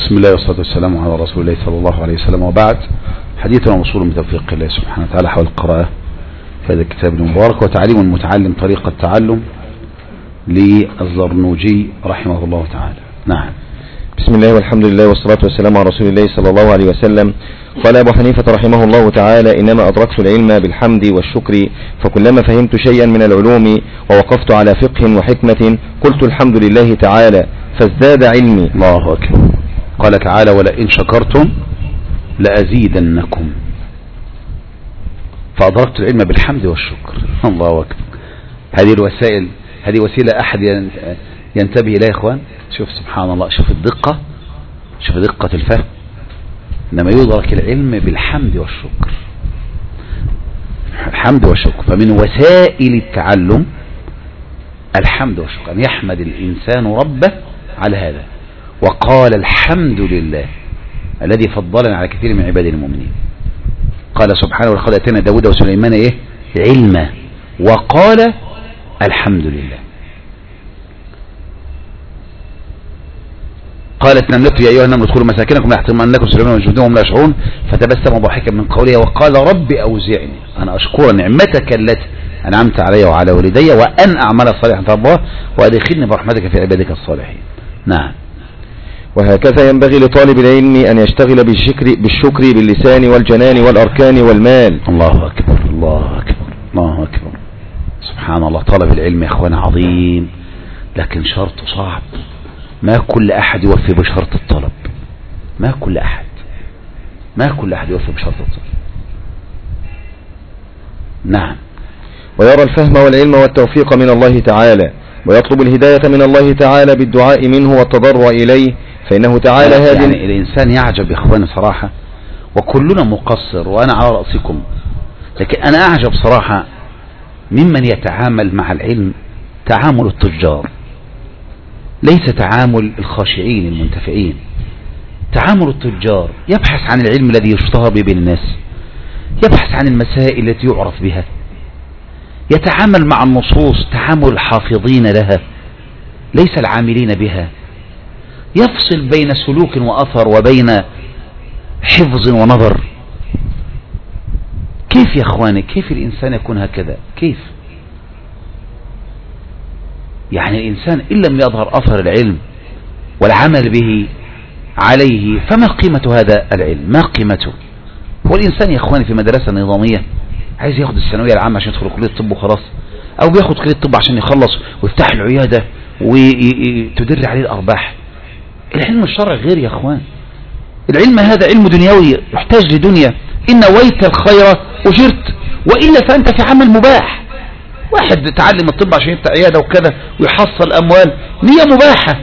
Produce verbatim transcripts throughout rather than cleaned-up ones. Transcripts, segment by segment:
بسم الله والصلاة والسلام على رسول الله صلى الله عليه وسلم، وبعد. حديثنا موصول بتوفيق الله سبحانه وتعالى حول القراءة في هذا الكتاب المبارك وتعليم المتعلم طريقة التعلم للزرنوجي رحمه الله تعالى. نعم. بسم الله والحمد لله والصلاة والسلام على رسول الله صلى الله عليه وسلم. قال أبو حنيفة رحمه الله تعالى: إنما أدركت العلم بالحمد والشكر، فكلما فهمت شيئا من العلوم ووقفت على فقه وحكمة قلت الحمد لله تعالى فازداد علمي. الله أكبر. قال تعالى: ولئن شكرتم لأزيدنكم. فأدركت العلم بالحمد والشكر. الله أكبر. هذه الوسائل، هذه وسيلة أحد ينتبه إليها يا إخوان. شوف سبحان الله، شوف الدقة، شوف دقة الفهم. إنما يدرك العلم بالحمد والشكر. الحمد والشكر، فمن وسائل التعلم الحمد والشكر، أن يحمد الإنسان ربه على هذا. وقال الحمد لله الذي فضلنا على كثير من عباده المؤمنين. قال سبحانه: ولقد آتينا داود وسليمان إيه؟ علما. وقال الحمد لله. قالت نملة: يا أيها النمل ادخلوا مساكنكم لا يحطمنكم سليمان وجنوده وهم لا يشعرون، فتبسم ضاحكا من قولها وقال: رب أوزعني أن أشكر نعمتك التي أنعمت علي وعلى والدي وأن أعمل صالحا ترضاه وأدخلني برحمتك في عبادك الصالحين. نعم. وهكذا ينبغي لطالب العلم أن يشتغل بالشكر, بالشكر باللسان والجنان والأركان والمال. الله أكبر، الله أكبر، الله أكبر. سبحان الله. طلب العلم يا أخوانا عظيم، لكن شرطه صعب. ما كل أحد يوفي بشرط الطلب. ما كل أحد ما كل أحد يوفي بشرط الطلب. نعم. ويرى الفهم والعلم والتوفيق من الله تعالى، ويطلب الهداية من الله تعالى بالدعاء منه والتضرع إليه، فإنه تعالى هادٍ. يعني الإنسان يعجب يا إخواني صراحة، وكلنا مقصر وأنا على رأسكم، لكن أنا أعجب صراحة ممن يتعامل مع العلم تعامل التجار، ليس تعامل الخاشعين المنتفعين. تعامل التجار يبحث عن العلم الذي يشتهر به بين الناس، يبحث عن المسائل التي يعرف بها، يتعامل مع النصوص تعامل الحافظين لها ليس العاملين بها، يفصل بين سلوك وأثر وبين حفظ ونظر. كيف يا أخواني؟ كيف الإنسان يكون هكذا؟ كيف؟ يعني الإنسان إن لم يظهر أثر العلم والعمل به عليه فما قيمة هذا العلم؟ ما قيمته؟ هو الإنسان يا أخواني في مدرسة نظامية عايز ياخد الثانوية العامة عشان يدخل كلية الطب وخلاص، أو بياخد كلية الطب عشان يخلص ويفتح العيادة وتدر عليه الأرباح. العلم الشرعي غير يا أخوان. العلم هذا علم دنيوي يحتاج لدنيا. إن نويت الخير أجرت، وإلا فأنت في عمل مباح. واحد تعلم الطب عشان يفتح عيادة وكذا ويحصل أموال، نية مباحة،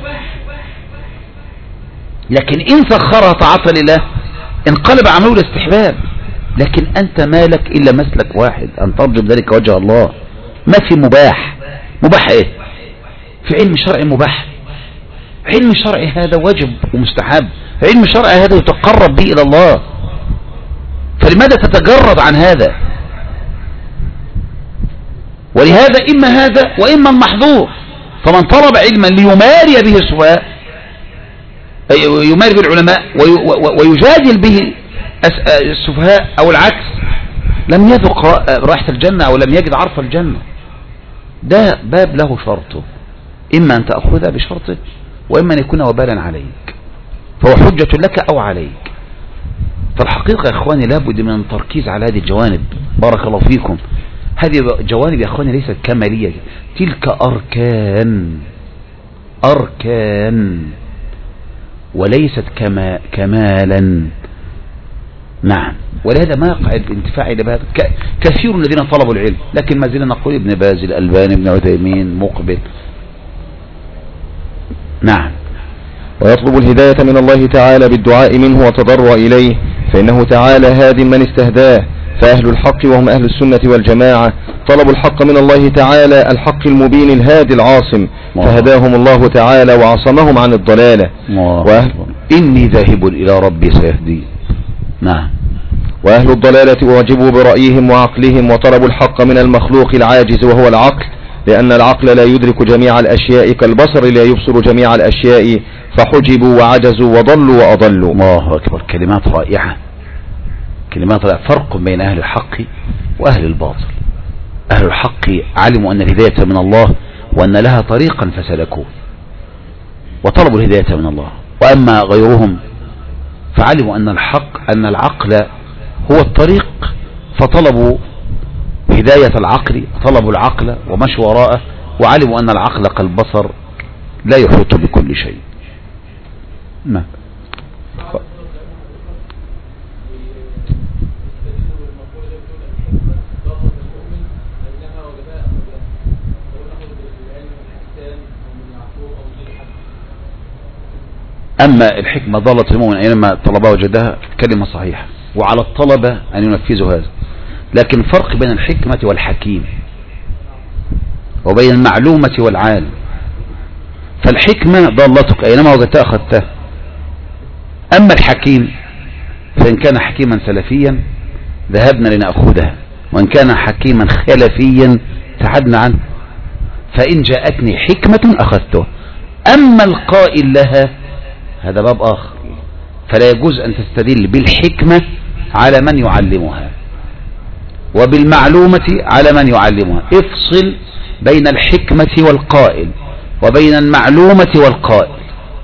لكن إن سخرها طاعة لله انقلب عمله الاستحباب. لكن أنت مالك إلا مسلك واحد، أن ترجو بذلك وجه الله. ما في مباح. مباح إيه؟ في علم شرعي مباح. علم شرعي هذا واجب ومستحب. علم شرعي هذا يتقرب به إلى الله، فلماذا تتجرد عن هذا؟ ولهذا إما هذا وإما المحظور. فمن طلب علما ليماري به السفهاء، يماري به العلماء ويجادل به السفهاء أو العكس، لم يذق رائحة الجنة أو لم يجد عرف الجنة. ده باب له شرطه، إما أن تأخذها بشرطه وإما أن يكون وبالا عليك، فهو حجة لك أو عليك. فالحقيقة يا إخواني لابد من التركيز على هذه الجوانب. بارك الله فيكم. هذه جوانب يا إخواني ليست كمالية، تلك أركان أركان وليست كما كمالا. نعم. ولهذا ما يقع الانتفاع إلى بهذا كثير الذين طلبوا العلم، لكن ما زلنا نقول ابن باز، الألباني، ابن عثيمين، مقبل. نعم. ويطلب الهداية من الله تعالى بالدعاء منه وتضرع إليه، فإنه تعالى هاد من استهداه. فأهل الحق وهم أهل السنة والجماعة طلبوا الحق من الله تعالى، الحق المبين الهادي العاصم، فهداهم الله تعالى وعصمهم عن الضلالة. وأهل إني ذاهب إلى ربي سيهدين. نعم. وأهل الضلالة أعجبوا برأيهم وعقلهم وطلبوا الحق من المخلوق العاجز وهو العقل، لأن العقل لا يدرك جميع الأشياء كالبصر لا يبصر جميع الأشياء، فحجبوا وعجزوا وضلوا وأضلوا. الله أكبر، كلمات رائعة، كلمات رائعة. فرق بين أهل الحق وأهل الباطل. أهل الحق علموا أن الهداية من الله وأن لها طريقا فسلكوه وطلبوا الهداية من الله، وأما غيرهم فعلموا أن الحق أن العقل هو الطريق فطلبوا هداية العقل، طلبوا العقل ومشوا وراءه، وعلموا أن العقل كالبصر لا يحيط بكل شيء. نعم. أما الحكمة ضالت المؤمن أينما طلبها وجدها، كلمة صحيحة، وعلى الطلبة أن ينفذوا هذا. لكن فرق بين الحكمة والحكيم وبين المعلومة والعالم. فالحكمة ضالتك أينما وجدتها أخذتها، أما الحكيم فإن كان حكيما سلفيا ذهبنا لنأخذها، وإن كان حكيما خلفيا ابتعدنا عنه. فإن جاءتني حكمة أخذتها، أما القائل لها هذا باب آخر، فلا يجوز أن تستدل بالحكمة على من يعلمها وبالمعلومة على من يعلمها. افصل بين الحكمة والقائل وبين المعلومة والقائل.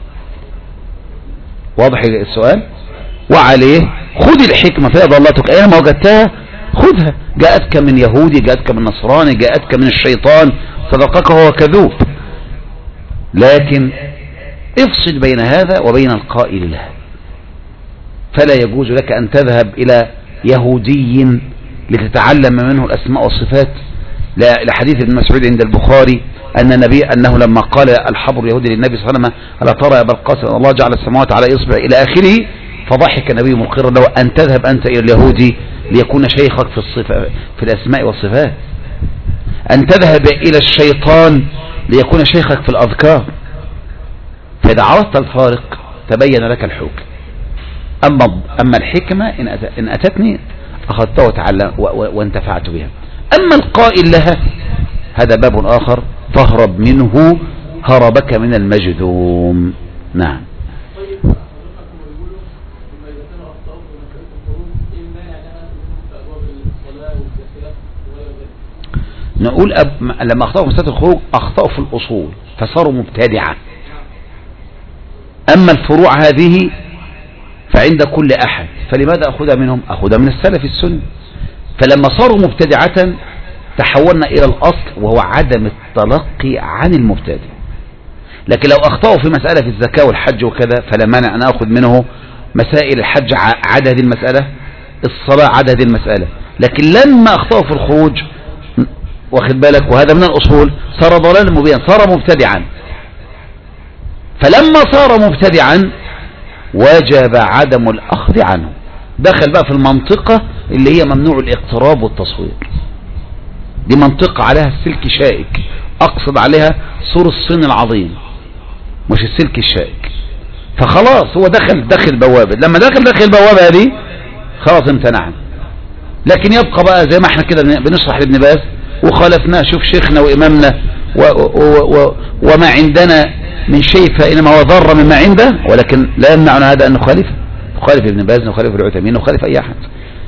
واضح السؤال؟ وعليه خذ الحكمة فهي ضالتك أينما وجدتها خذها، جاءتك من يهودي، جاءتك من نصراني، جاءتك من الشيطان، صدقك هو كذوب. لكن افصل بين هذا وبين القائل لها. فلا يجوز لك أن تذهب إلى يهودي لتتعلم منه الأسماء والصفات. لحديث ابن مسعود عند البخاري أن النبي أنه لما قال الحبر اليهودي للنبي صلى الله عليه وسلم ألا ترى يا أبا القاسم الله جعل السماوات على إصبع إلى آخره، فضحك النبي مقرا له أن تذهب أنت إلى اليهودي ليكون شيخك في الصفة في الأسماء والصفات، أن تذهب إلى الشيطان ليكون شيخك في الأذكار. فإذا عرفت الفارق تبين لك الحكم. أما أما الحكمة إن أتتني أخذتها وتعلم وانتفعت بها. أما القائل لها هذا باب آخر فاهرب منه هربك من المجذوم. نعم. نقول أب... لما أخطأوا في مسألة الخروج أخطأوا في الأصول فصاروا مبتدعة. أما الفروع هذه فعند كل أحد، فلماذا أخذها منهم؟ أخذها من السلف السني. فلما صاروا مبتدعة تحولنا إلى الأصل وهو عدم التلقي عن المبتدع. لكن لو أخطأوا في مسألة في الزكاة والحج وكذا فلا مانع أن أخذ منه مسائل الحج عدا هذه المسألة، الصلاة عدا هذه المسألة. لكن لما أخطأوا في الخروج واخد بالك، وهذا من الأصول، صار ضلال مبين، صار مبتدعا. فلما صار مبتدعا وجب عدم الأخذ عنه. دخل بقى في المنطقة اللي هي ممنوع الاقتراب والتصوير. دي منطقة عليها السلك شائك، أقصد عليها سور الصين العظيم مش السلك الشائك. فخلاص هو دخل دخل بوابة، لما دخل دخل بوابة هذه خلاص امتنعنا. لكن يبقى بقى زي ما احنا كده بنشرح لابن باز وخالفناه، شوف شيخنا وإمامنا و و و وما عندنا من شيء فإنما هو ضر مما عنده، ولكن لا يمنعنا هذا أن نخالف نخالف ابن باز، نخالف العثيمين، نخالف أي أحد.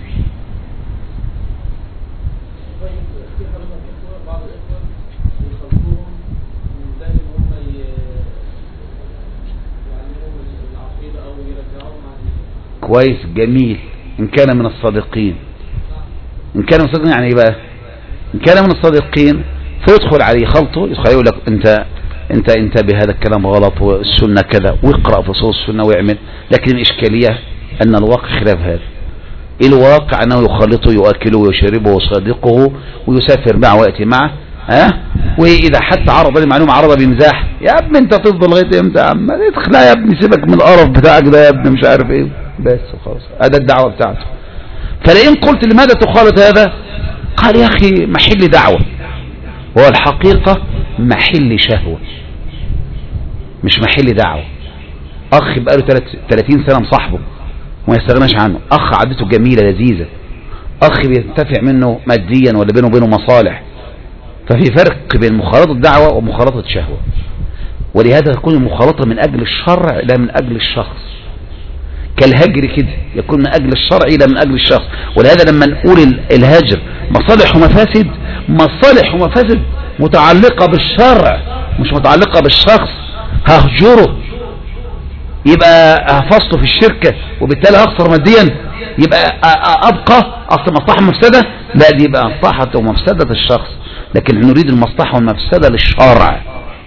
كويس جميل، إن كان من الصادقين. إن كان من الصادقين يعني بقى إن كان من الصادقين فيدخل عليه خلطه، يدخل يقول لك أنت أنت أنت بهذا الكلام غلط والسنة كذا، ويقرأ في صوص السنة ويعمل. لكن الإشكالية أن الواقع خلاف هذا. الواقع أنه يخلطه يؤكله ويشربه ويصادقه ويسافر معه ويأتي معه، ها؟ وإذا حتى عرض المعلومة عرض بمزاح، يا ابني أنت تفضل لغاية إمتى يا عم؟ ادخل يا ابني، سيبك من القرف بتاعك ده يا ابني، مش عارف إيه، بس خلاص هذا الدعوة بتاعته. فلئن قلت لماذا تخالط هذا؟ قال يا أخي محل دعوة، هو الحقيقة محل شهوة مش محل دعوة. أخ بقاله ثلاثين سنة مصاحبه وما يستغناش عنه، أخ عادته جميلة لذيذة، أخ بينتفع منه ماديا ولا بينه وبينه مصالح، ففي فرق بين مخالطة دعوة ومخالطة شهوة، ولهذا تكون المخالطة من أجل الشرع لا من أجل الشخص، كالهجر كده يكون من أجل الشرع لا من أجل الشخص. ولهذا لما نقول الهجر مصالح ومفاسد، مصالح ومفاسد متعلقة بالشرع مش متعلقة بالشخص. ههجره يبقى هفصله في الشركة وبالتالي هخسر ماديا، يبقى أبقى أصل مصلحة مفسدة، لا دي يبقى مصلحة ومفسدة الشخص، لكن نريد المصلحة والمفسدة للشرع.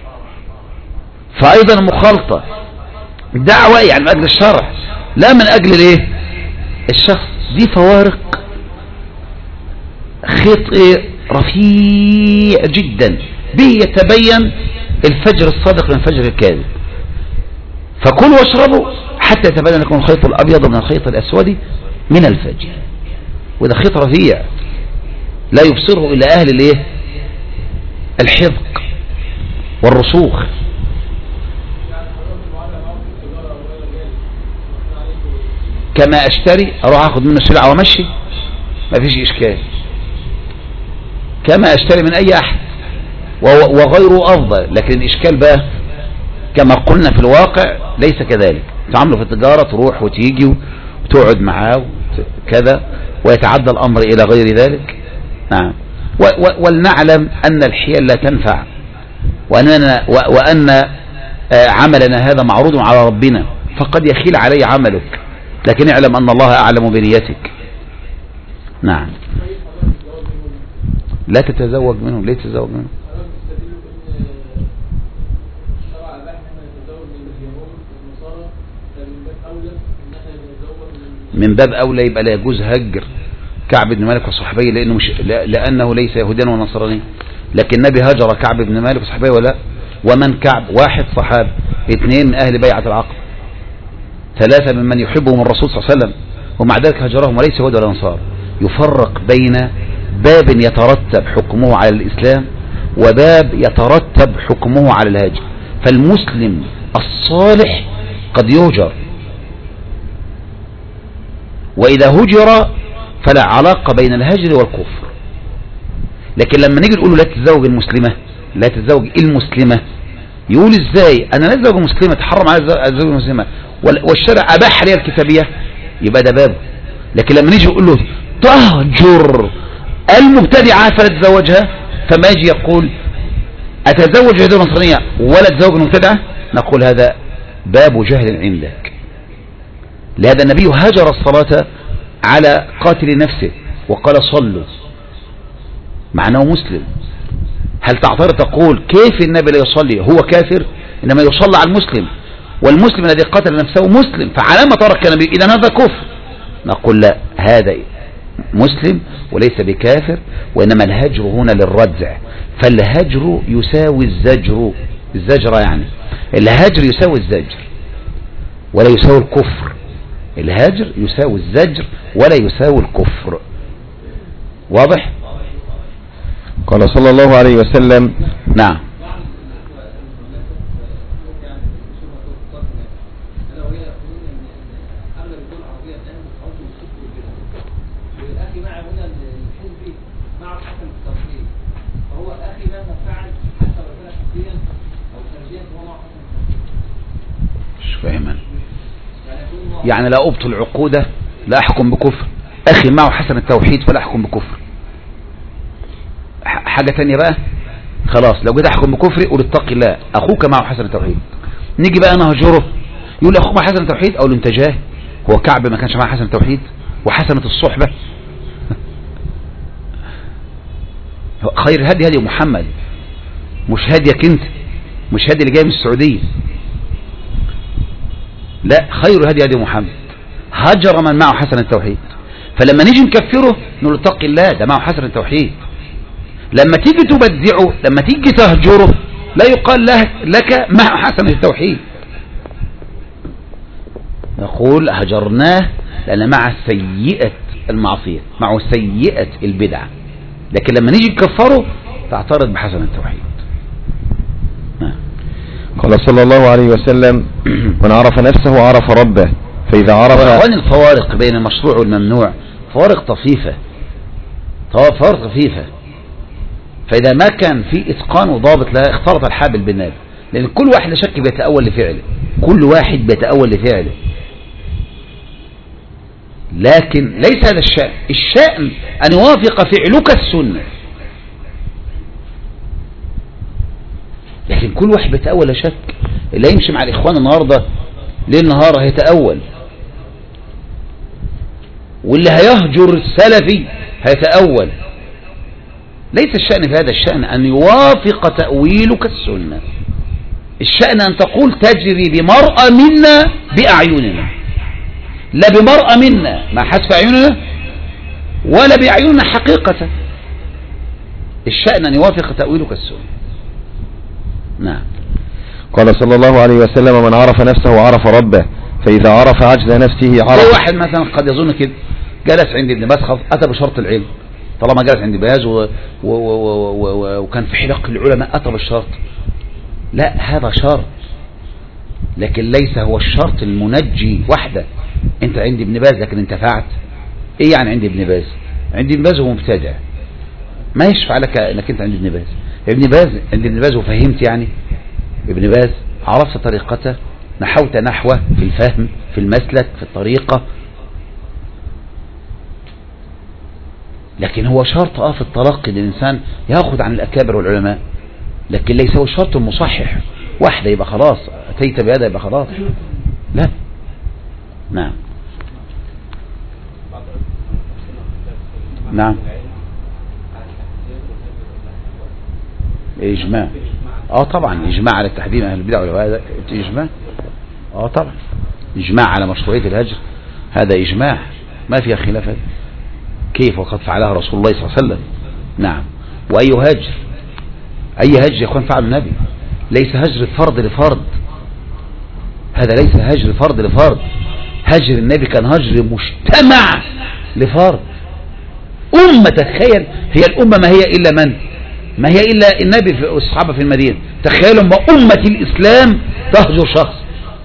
فأيضا المخالطة دعوة يعني من أجل الشرع لا من أجل الايه الشخص. دي فوارق خيط رفيع جدا به يتبين الفجر الصادق من الفجر الكاذب. فكلوا واشربوا حتى يتبين لكم الخيط الأبيض من الخيط الأسود من الفجر. وده خيط رفيع لا يبصره إلا أهل الايه الحذق والرسوخ. كما اشتري اروح اخذ منه سلعة وامشي ما فيش اشكال، كما اشتري من اي احد وغيره افضل. لكن الاشكال بقى كما قلنا في الواقع ليس كذلك. تعاملوا في التجارة تروح وتيجي وتقعد معاه كذا ويتعدى الامر الى غير ذلك. نعم. ولنعلم ان الحيل لا تنفع، وأننا وان عملنا هذا معروض على ربنا، فقد يخيل علي عملك، لكن اعلم أن الله أعلم بنيتك. نعم. لا تتزوج منهم. ليه تتزوج منهم؟ من باب أولى يبقى لا يجوز هجر كعب بن مالك وصحبيه، لأنه مش لأنه ليس يهوديا ونصرانيا. لكن النبي هجر كعب بن مالك وصحبيه ولا؟ ومن كعب؟ واحد صحابي، اثنين من أهل بيعة العقد، ثلاثة ممن يحبهم الرسول صلى الله عليه وسلم، ومع ذلك هجرهم وليس يهود ولا نصارى. يفرق بين باب يترتب حكمه على الإسلام وباب يترتب حكمه على الهجر. فالمسلم الصالح قد يهجر، وإذا هجر فلا علاقة بين الهجر والكفر. لكن لما نيجي نقول له لا تتزوج المسلمة، لا تتزوج المسلمة، يقول ازاي انا لا اتزوج مسلمة، تحرم على الزوج المسلمة والشرع اباح لي الكتابية، يبقى ده بابه. لكن لما نيجي نقول له تهجر المبتدعة فلا تتزوجها، فما يجي يقول اتزوج يهودية نصرانية ولا تزوج المبتدعة، نقول هذا باب جهل عندك. لهذا النبي هجر الصلاة على قاتل نفسه وقال صلوا، معناه مسلم. هل تعترض تقول كيف النبي لا يصلي هو كافر؟ إنما يصلى على المسلم، والمسلم الذي قتل نفسه مسلم، فعلى ما ترك النبي إذا هذا كفر. نقول لا، هذا مسلم وليس بكافر، وإنما الهجر هنا للردع. فالهجر يساوي الزجر، الزجر يعني الهجر يساوي الزجر ولا يساوي الكفر. الهجر يساوي الزجر ولا يساوي الكفر. واضح؟ قال صلى الله عليه وسلم. نعم. مش فاهما. يعني لا أبطل عقوده لا أحكم بكفر، أخي معه حسن التوحيد فلا أحكم بكفر. حاجة تانية بقى، خلاص لو جيت أحكم بكفري قول اتقي الله، أخوك معه حسن التوحيد. نيجي بقى أنا هجره، يقول لي أخوك معه حسن التوحيد، أقول له أنت جاهل، هو كعب ما كانش معه حسن التوحيد وحسنة الصحبة؟ خير هدي هدي محمد، مش هديك أنت، مش هدي اللي جاي من السعودية، لا، خير هدي هدي محمد. هجر من معه حسن التوحيد، فلما نيجي نكفره نقول اتقي الله، ده معه حسن التوحيد. لما تيجي تبدعه، لما تيجي تهجره، لا يقال له لك مع حسن التوحيد، نقول هجرناه لأن مع سيئة المعصية، مع سيئة البدعة. لكن لما نيجي نكفره تعترض بحسن التوحيد. قال صلى الله عليه وسلم من عرف نفسه عرف ربه، فإذا عرف. وأخوان الفوارق بين المشروع والممنوع فوارق طفيفة، فوارق طفيفة. فإذا ما كان في إتقان وضابط لها اختلط الحابل بالنابل، لأن كل واحد لا شك بيتأول لفعله، كل واحد بيتأول لفعله، لكن ليس هذا الشأن. الشأن أن يوافق فعلك السنة، لكن كل واحد بيتأول لا شك. اللي يمشي مع الإخوان النهاردة ليل نهار هيتأول، واللي هيهجر السلفي هيتأول. ليس الشأن في هذا، الشأن أن يوافق تأويلك السنة. الشأن أن تقول تجري بمرأة منا بأعيننا، لا بمرأة منا ما حسب أعيننا ولا بأعيننا حقيقة. الشأن أن يوافق تأويلك السنة. نعم. قال صلى الله عليه وسلم: من عرف نفسه عرف ربه، فإذا عرف عجز نفسه عرف. زي واحد مثلا قد يظن كده، جلس عند ابن باز أتى بشرط العلم، طالما جلس عند باز و... و... و... و... و... وكان في حلق العلماء أتى بالشرط. لا، هذا شرط، لكن ليس هو الشرط المنجي وحده. انت عند ابن باز لكن انتفعت. ايه يعني عند ابن باز؟ عند ابن باز هو مبتدع، ما يشفع لك انك انت عند ابن باز. ابن باز عند ابن باز وفهمت، يعني ابن باز عرفت طريقته، نحوت نحوه في الفهم، في المسلك، في الطريقة. لكن هو شرط اه في التلقي ان الانسان ياخذ عن الاكابر والعلماء، لكن ليس هو الشرط المصحح. واحدة يبقى خلاص اتيت بهذا يبقى خلاص، لا. نعم. نعم. اجماع. اه طبعا اجماع على تحريم اهل البدع والهواء، اجماع. اه طبعا اجماع على مشروعية الهجر، هذا اجماع ما فيها خلاف. كيف وقد فعلها رسول الله صلى الله عليه وسلم. نعم. واي هجر، اي هجر يا اخوان فعل النبي، ليس هجر فرد لفرد، هذا ليس هجر فرد لفرد. هجر النبي كان هجر مجتمع لفرد أمة. تخيل، هي الأمة ما هي إلا من؟ ما هي إلا النبي والصحابة في المدينة. تخيلوا ما أمة الإسلام تهجر شخص،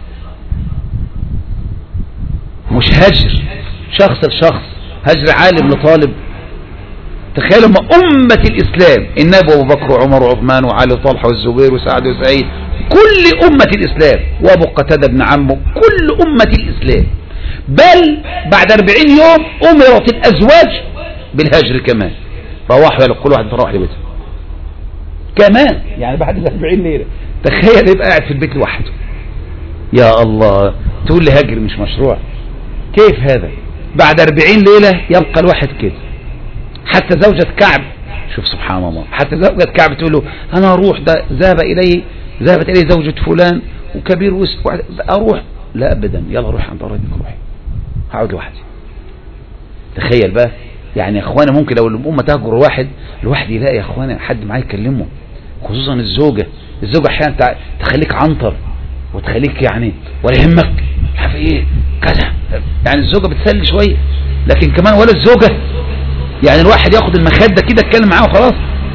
مش هجر شخص لشخص، هجر عالم لطالب. تخيلوا ما أمة الإسلام، النبي وأبو بكر وعمر وعثمان وعلي وطلحة والزبير وسعد وسعيد، كل أمة الإسلام، وأبو قتادة بن عمه، كل أمة الإسلام. بل بعد أربعين يوم أمرت الأزواج بالهجر كمان، روحوا كل واحد تروح لبيته كمان، يعني بعد الأربعين ليلة. تخيل يبقى قاعد في البيت لوحده، يا الله، تقول لي هجر مش مشروع؟ كيف هذا؟ بعد أربعين ليلة يبقى الواحد كده. حتى زوجة كعب، شوف سبحان الله، حتى زوجة كعب تقول له أنا أروح، ده ذهب إليه ذهبت إليه زوجة فلان وكبير وسط، أروح. لا أبدا، يلا روح عند ربك، روحي، هقعد لوحدي. تخيل بقى، يعني يا اخوانا ممكن لو الأمة تهجر واحد، الواحد يلاقي يا اخوانا حد معاه يكلمه، خصوصا الزوجة. الزوجة احيانا تخليك عنطر وتخليك يعني ولا يهمك مش عارف ايه كذا، يعني الزوجة بتسلي شوية، لكن كمان ولا الزوجة، يعني الواحد ياخد المخدة كده اتكلم معاه وخلاص،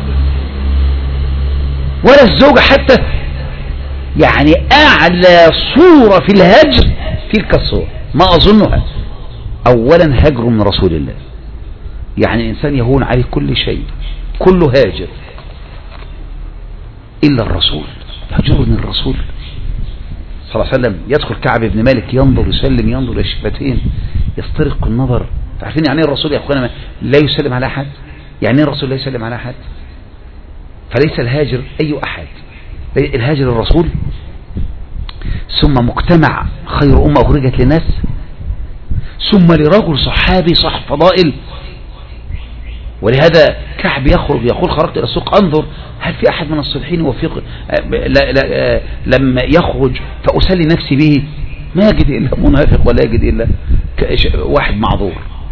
ولا الزوجة حتى. يعني اعلى صورة في الهجر تلك الصورة، ما اظنها. اولا هجر من رسول الله، يعني الانسان يهون عليه كل شيء، كله هاجر الا الرسول. هجر من الرسول صلى الله عليه وسلم. يدخل كعب بن مالك ينظر يسلم، ينظر الى الشفتين، يسترق النظر. تعرفين يعني ايه الرسول يا اخوانا لا يسلم على احد؟ يعني ايه الرسول لا يسلم على احد؟ فليس الهاجر اي احد، الهاجر الرسول. ثم مجتمع خير امه اخرجت للناس، ثم لرجل صحابي صاحب فضائل. ولهذا كعب يخرج يقول خرجت الى السوق انظر هل في احد من الصالحين يوفق، لا لا لما يخرج فاسلي نفسي به، ما يجد الا منافق ولا يجد الا واحد معذور.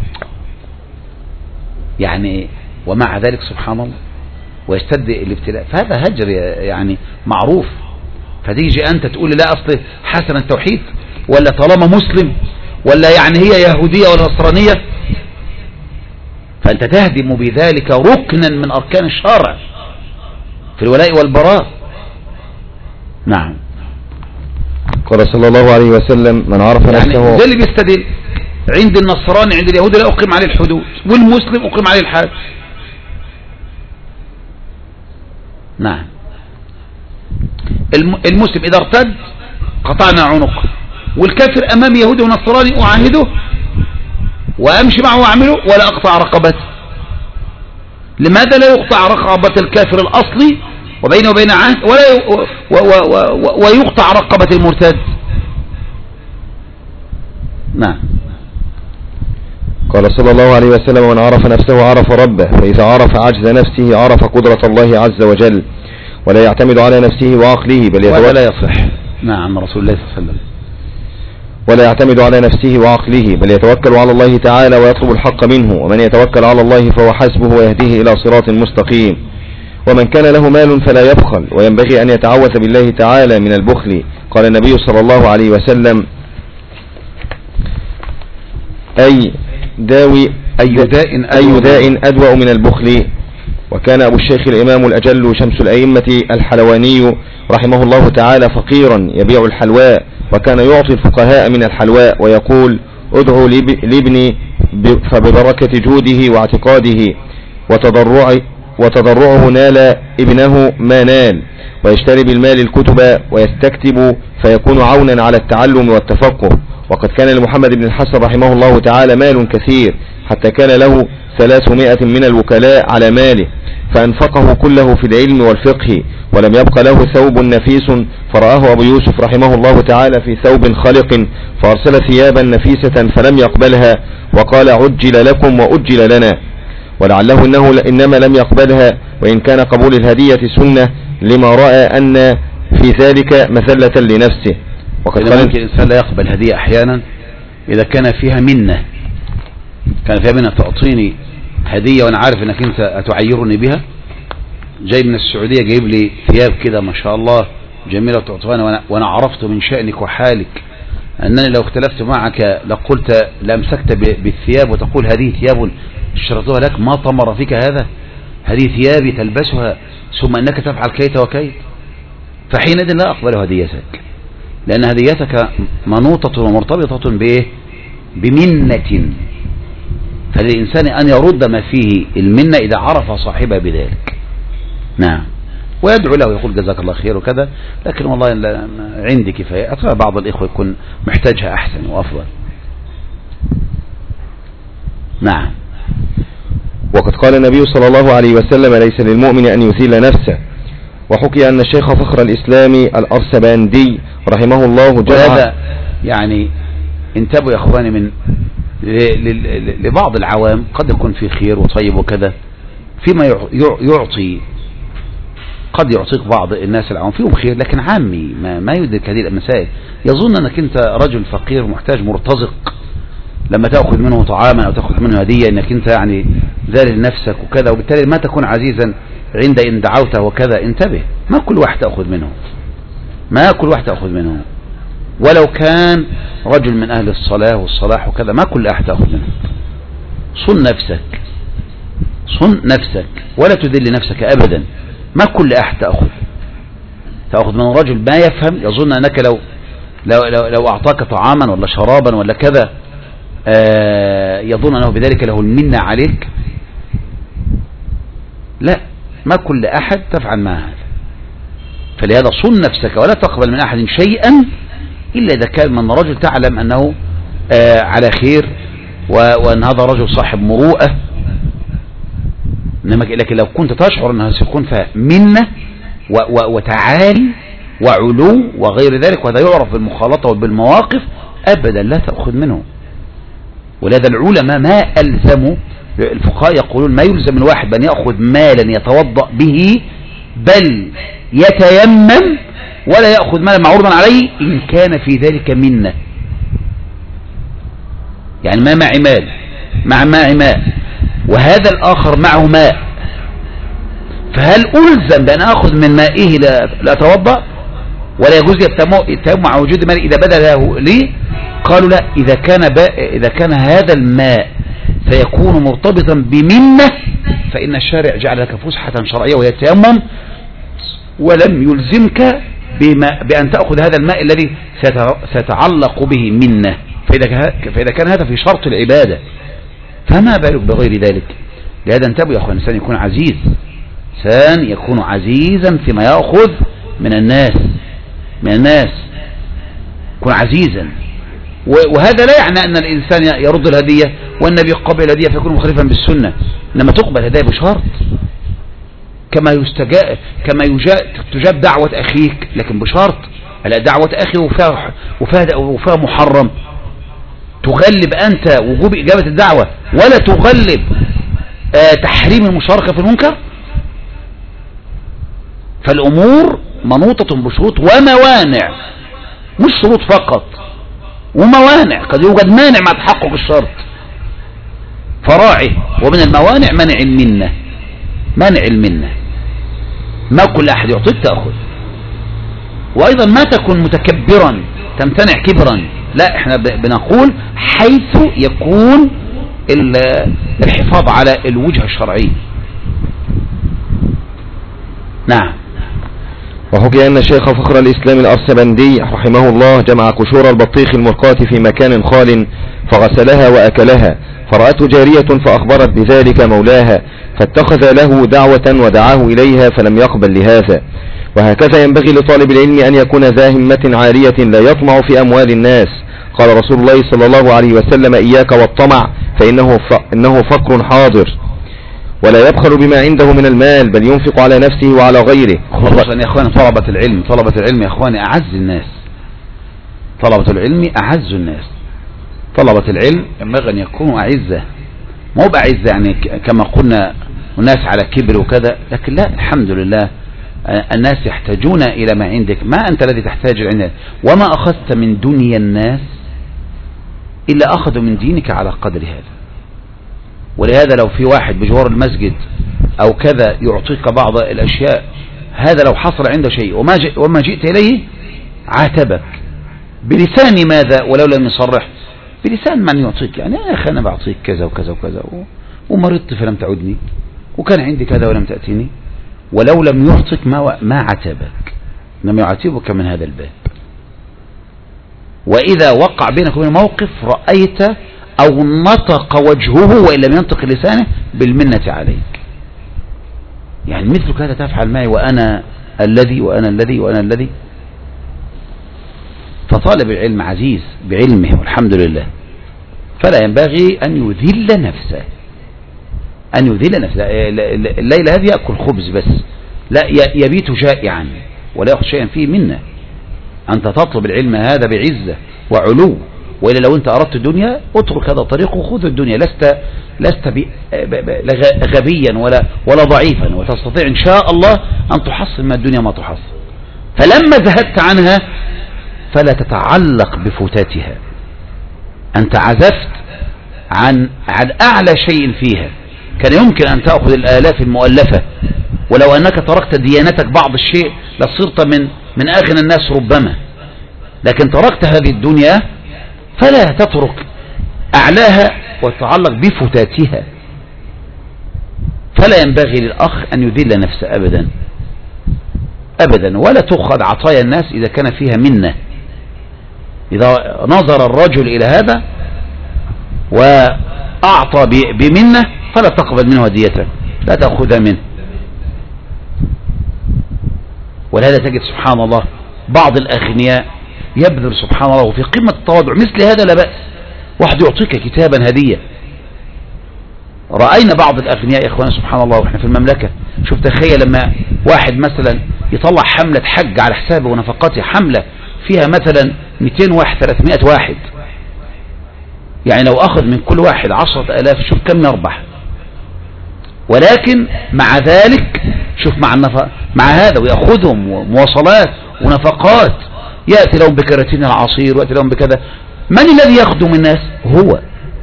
يعني ومع ذلك سبحان الله ويشتد الابتلاء، فهذا هجر يعني معروف. فتيجي انت تقول لا اصل حسن التوحيد، ولا طالما مسلم، ولا يعني هي يهودية ولا نصرانية، فانت تهدم بذلك ركنا من اركان الشرع في الولاء والبراء. نعم. قال صلى الله عليه وسلم: من عرف يعني نفسه. زي اللي بيستدل عند النصراني عند اليهود لا اقيم عليه الحدود، والمسلم اقيم عليه الحد. نعم. المسلم إذا ارتد قطعنا عنقه، والكافر أمام يهودي ونصراني أعاهده وأمشي معه وأعمله ولا أقطع رقبته. لماذا لا يقطع رقبة الكافر الأصلي وبينه وبين عهد ولا و و و ويقطع رقبة المرتد؟ نعم. قال صلى الله عليه وسلم: من عرف نفسه عرف ربه، فإذا عرف عجز نفسه عرف قدرة الله عز وجل، ولا يعتمد على نفسه وعقله بل ولا يصح. نعم. رسول الله صلى الله عليه وسلم: ولا يعتمد على نفسه وعقله بل يتوكل على الله تعالى ويطلب الحق منه، ومن يتوكل على الله فهو حسبه ويهديه إلى صراط مستقيم. ومن كان له مال فلا يبخل، وينبغي أن يتعوذ بالله تعالى من البخل. قال النبي صلى الله عليه وسلم: أي داوي أي داء, أي داء أدوأ من البخل. وكان أبو الشيخ الإمام الأجل شمس الأئمة الحلواني رحمه الله تعالى فقيرا يبيع الحلواء، وكان يعطي الفقهاء من الحلواء ويقول: ادعوا لابني فببركة جوده واعتقاده وتضرعه, وتضرعه نال ابنه ما نال، ويشتري بالمال الكتب ويستكتب فيكون عونا على التعلم والتفقه. وقد كان لمحمد بن الحسن رحمه الله تعالى مال كثير، حتى كان له ثلاثمائة من الوكلاء على ماله، فأنفقه كله في العلم والفقه، ولم يبق له ثوب نفيس، فرآه أبو يوسف رحمه الله تعالى في ثوب خلق، فأرسل ثيابا نفيسة فلم يقبلها، وقال: عجل لكم وأجل لنا. ولعله إنه إنما لم يقبلها، وإن كان قبول الهدية سنة، لما رأى أن في ذلك مثلة لنفسه. وقد قال ممكن الإنسان لا يقبل هدية أحيانا إذا كان فيها منة، كان فيها منة تعطيني هدية وأنا عارف أنك أنت أتعيرني بها، جاي من السعودية جايب لي ثياب كده ما شاء الله جميلة تعطيني، وأنا, وأنا عرفت من شأنك وحالك أنني لو اختلفت معك لقلت لأمسكت بالثياب وتقول هذه ثياب اشترطوها لك، ما طمر فيك هذا، هذه ثيابي تلبسها ثم أنك تفعل كيت وكيت، فحينئذ لا أقبل هديتك، لأن هديتك منوطة ومرتبطة بإيه؟ بمنة. فللإنسان أن يرد ما فيه المنة إذا عرف صاحبه بذلك. نعم. ويدعو له ويقول جزاك الله خير وكذا، لكن والله عندي كفاية، أترى بعض الإخوة يكون محتاجها أحسن وأفضل. نعم. وقد قال النبي صلى الله عليه وسلم: ليس للمؤمن أن يذل نفسه. وحكي أن الشيخ فخر الإسلام الأرسباندي رحمه الله جاء يعني انتبهوا يا أخواني من لبعض العوام قد يكون في خير وطيب وكذا فيما يعطي، قد يعطيك بعض الناس العوام فيهم خير لكن عامي ما, ما يدرك هذه المسائل، يظن أنك أنت رجل فقير محتاج مرتزق لما تأخذ منه طعاما أو تأخذ منه هدية أنك أنت يعني ذلل نفسك وكذا، وبالتالي ما تكون عزيزا عند إن دعوته وكذا. انتبه، ما كل واحد تأخذ منه، ما كل واحد تأخذ منه، ولو كان رجل من أهل الصلاة والصلاح وكذا ما كل أحد تأخذ منه. صن نفسك، صن نفسك ولا تذل نفسك أبدا، ما كل أحد تأخذ تأخذ من رجل ما يفهم، يظن أنك لو لو, لو, لو أعطاك طعاما ولا شرابا ولا كذا آه يظن أنه بذلك له المنة عليك. لا، ما كل أحد تفعل مع هذا. فلهذا صن نفسك ولا تقبل من أحد شيئا إلا إذا كان من رجل تعلم أنه آه على خير وأن هذا رجل صاحب مروءة. لكن لو كنت تشعر أنه سيكون فيها منة وتعالي وعلو وغير ذلك، وهذا يعرف بالمخالطة وبالمواقف، أبدا لا تأخذ منه. ولهذا العلماء ما ألزموا، الفقهاء يقولون ما يلزم الواحد بأن يأخذ مالا يتوضأ به، بل يتيمم ولا يأخذ مالا معروضا عليه إن كان في ذلك منة. يعني ما معي مال مع معي ماء وهذا الآخر معه ماء، فهل ألزم بأن أخذ من مائه لا أتوضأ ولا يجوز التيمم مع وجود ماء إذا بدأ له لي؟ قالوا لا، إذا كان إذا كان هذا الماء سيكون مرتبطا بمنة فإن الشارع جعل لك فسحة شرعية وهي التيمم، ولم يلزمك بأن تأخذ هذا الماء الذي سيتعلق به منة، فإذا كان هذا في شرط العبادة فما بالك بغير ذلك. لهذا انتبهوا يا أخوان، الإنسان يكون عزيز إنسان يكون عزيزا فيما يأخذ من الناس من الناس يكون عزيزا. وهذا لا يعني أن الإنسان يرد الهدية والنبي يقبل الهدية فيكون مخالفا بالسنة، إنما تقبل هدايا بشرط، كما يستجاب كما تجاب دعوة أخيك، لكن بشرط. لا دعوة أخي وفيها وفيها وفيها محرم تغلب أنت وجوب إجابة الدعوة ولا تغلب آه تحريم المشاركة في المنكر. فالأمور منوطة بشروط وموانع، مش شروط فقط وموانع، قد يوجد مانع مع تحقق الشرط فراعي. ومن الموانع منع المنة، منع المنة، ما كل أحد يعطيك تأخذ. وأيضا ما تكون متكبرا تمتنع كبرا، لا احنا بنقول حيث يكون الحفاظ على الوجه الشرعي. نعم. وحكي أن الشيخ فخر الإسلام الأرسبندي رحمه الله جمع قشور البطيخ المرقاة في مكان خال فغسلها وأكلها، فرأته جارية فأخبرت بذلك مولاها فاتخذ له دعوة ودعاه إليها فلم يقبل لهذا. وهكذا ينبغي لطالب العلم أن يكون ذا همة عالية لا يطمع في أموال الناس. قال رسول الله صلى الله عليه وسلم: إياك والطمع فإنه إنه فقر حاضر. ولا يبخل بما عنده من المال بل ينفق على نفسه وعلى غيره. خصوصا يا اخواني طلبة العلم، طلبة العلم يا اخواني أعز الناس، طلبة العلم أعز الناس. طلبة العلم ينبغي أن يكونوا أعزة، مو بأعزة يعني كما قلنا الناس على كبر وكذا، لكن لا، الحمد لله الناس يحتاجون إلى ما عندك، ما أنت الذي تحتاج العناية. وما أخذت من دنيا الناس إلا أخذوا من دينك على قدر هذا. ولهذا لو في واحد بجوار المسجد أو كذا يعطيك بعض الأشياء، هذا لو حصل عنده شيء وما, وما جئت إليه عاتبك بلسان ماذا ولو لم يصرح، بلسان من يعطيك، يعني يا أخي أنا بعطيك كذا وكذا وكذا ومرضت فلم تعودني وكان عندي كذا ولم تأتيني، ولو لم يعطيك ما, ما عاتبك، إنما يعاتبك من هذا الباب. وإذا وقع بينك وبين موقف رأيت أو نطق وجهه وإن لم ينطق لسانه بالمنة عليك، يعني مثلك هذا تفعل معي وأنا الذي وأنا الذي وأنا الذي. فطالب العلم عزيز بعلمه والحمد لله، فلا ينبغي أن يذل نفسه، أن يذل نفسه. الليلة هذه يأكل خبز بس، لا يبيت جائعا ولا يأخذ شيئا فيه منه. أنت تطلب العلم هذا بعزة وعلو، وإلا لو أنت أردت الدنيا اترك هذا الطريق وخذ الدنيا، لست لست غبيا ولا ولا ضعيفا، وتستطيع إن شاء الله أن تحصل ما الدنيا ما تحصل. فلما زهدت عنها فلا تتعلق بفتاتها، أنت عزفت عن عن أعلى شيء فيها. كان يمكن أن تأخذ الآلاف المؤلفة، ولو أنك تركت ديانتك بعض الشيء لصرت من من أغنى الناس ربما، لكن تركت هذه الدنيا فلا تترك أعلاها وتتعلق بفتاتها. فلا ينبغي للأخ أن يذل نفسه أبدا أبدا، ولا تؤخذ عطايا الناس إذا كان فيها منة. إذا نظر الرجل إلى هذا وأعطى بمنة فلا تقبل منه هديته، لا تأخذها منه. ولهذا تجد سبحان الله بعض الأغنياء يبذل سبحان الله وفي قمة التواضع مثل هذا لا بأس، واحد يعطيك كتابا هدية. رأينا بعض الأغنياء يا إخوانا سبحان الله وإحنا في المملكة، شوف تخيل لما واحد مثلا يطلع حملة حج على حسابه ونفقاته، حملة فيها مثلا مئتين واحد ثلاثمائة واحد، يعني لو أخذ من كل واحد عشرة آلاف شوف كم يربح. ولكن مع ذلك شوف مع النفق مع هذا ويأخذهم مواصلات ونفقات، يأتي لهم بكراتين العصير ويأتي لهم بكذا. من الذي يخدم الناس؟ هو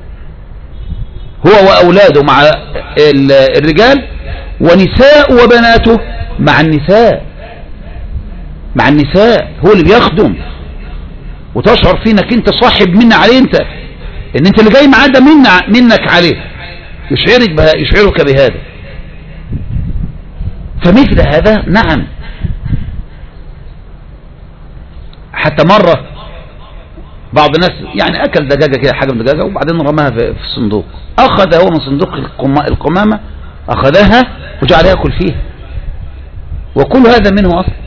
هو وأولاده مع الرجال، ونساء وبناته مع النساء مع النساء هو اللي بيخدم. وتشعر فيه انك انت صاحب منة عليه، انت ان انت اللي جاي معاه ده منة منك عليه، يشعرك بها يشعرك بهذا. فمثل هذا نعم. حتى مرة بعض الناس يعني أكل دجاجة كده، حاجة من دجاجة وبعدين رماها في الصندوق، أخذ هو من صندوق القمامة أخذها وجعل يأكل فيها. وكل هذا منه أصلا،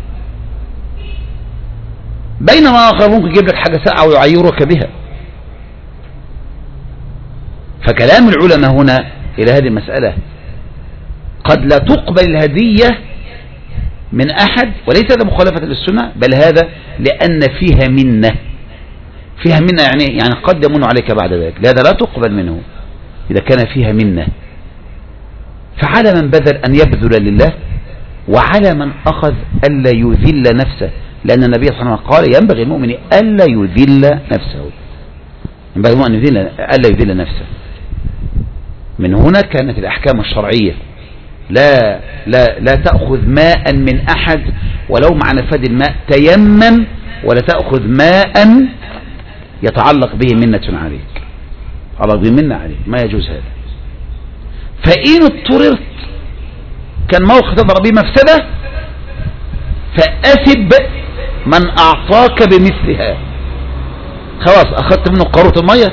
بينما آخر ممكن يجيب لك حاجة ساعة ويعيرك بها. فكلام العلماء هنا إلى هذه المسألة قد لا تقبل الهدية من أحد، وليس هذا مخالفة للسنة، بل هذا لأن فيها منة، فيها منة يعني يعني قد يمن عليك بعد ذلك، لهذا لا تقبل منه إذا كان فيها منة. فعلى من بذل أن يبذل لله، وعلى من أخذ ألا يذل نفسه، لأن النبي صلى الله عليه وسلم قال ينبغي المؤمن ألا يذل نفسه، ينبغي المؤمن يذل ألا يذل نفسه. من هنا كانت الأحكام الشرعية لا لا لا تأخذ ماء من أحد ولو مع نفاد الماء تيمم، ولا تأخذ ماء يتعلق به منة عليك، على به منة عليك، ما يجوز هذا. فإن اضطررت كان موقف تضرب به مفسدة فأثب من أعطاك بمثلها. خلاص أخذت منه قارورة المية،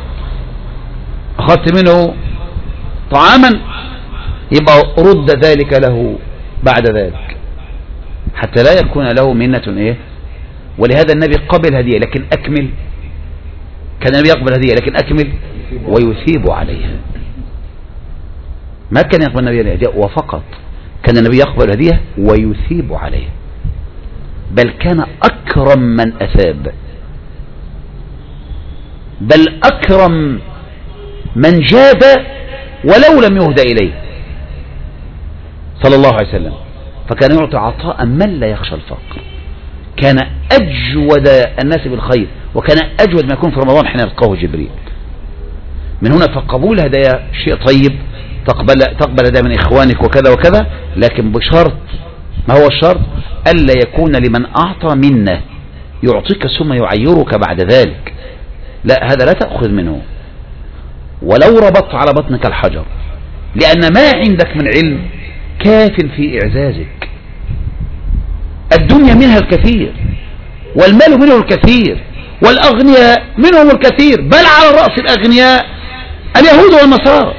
أخذت منه طعاما، يبقى رد ذلك له بعد ذلك حتى لا يكون له منة ايه. ولهذا النبي قبل هدية لكن أكمل، كان النبي يقبل هدية لكن أكمل ويثيب عليها. ما كان يقبل النبي الهدية وفقط، كان النبي يقبل هدية ويثيب عليها، بل كان أكرم من أثاب، بل أكرم من جاد ولو لم يهدى إليه صلى الله عليه وسلم. فكان يعطي عطاء من لا يخشى الفقر، كان أجود الناس بالخير، وكان أجود ما يكون في رمضان حين يلقاه جبريل. من هنا فقبول هدايا شيء طيب، تقبل تقبل هدايا من إخوانك وكذا وكذا، لكن بشرط. ما هو الشرط؟ ألا يكون لمن أعطى منه يعطيك ثم يعيرك بعد ذلك، لا، هذا لا تأخذ منه ولو ربطت على بطنك الحجر، لأن ما عندك من علم كاف في إعزازك. الدنيا منها الكثير، والمال منه الكثير، والأغنياء منهم الكثير، بل على رأس الأغنياء اليهود والنصارى،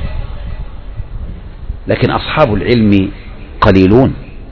لكن أصحاب العلم قليلون.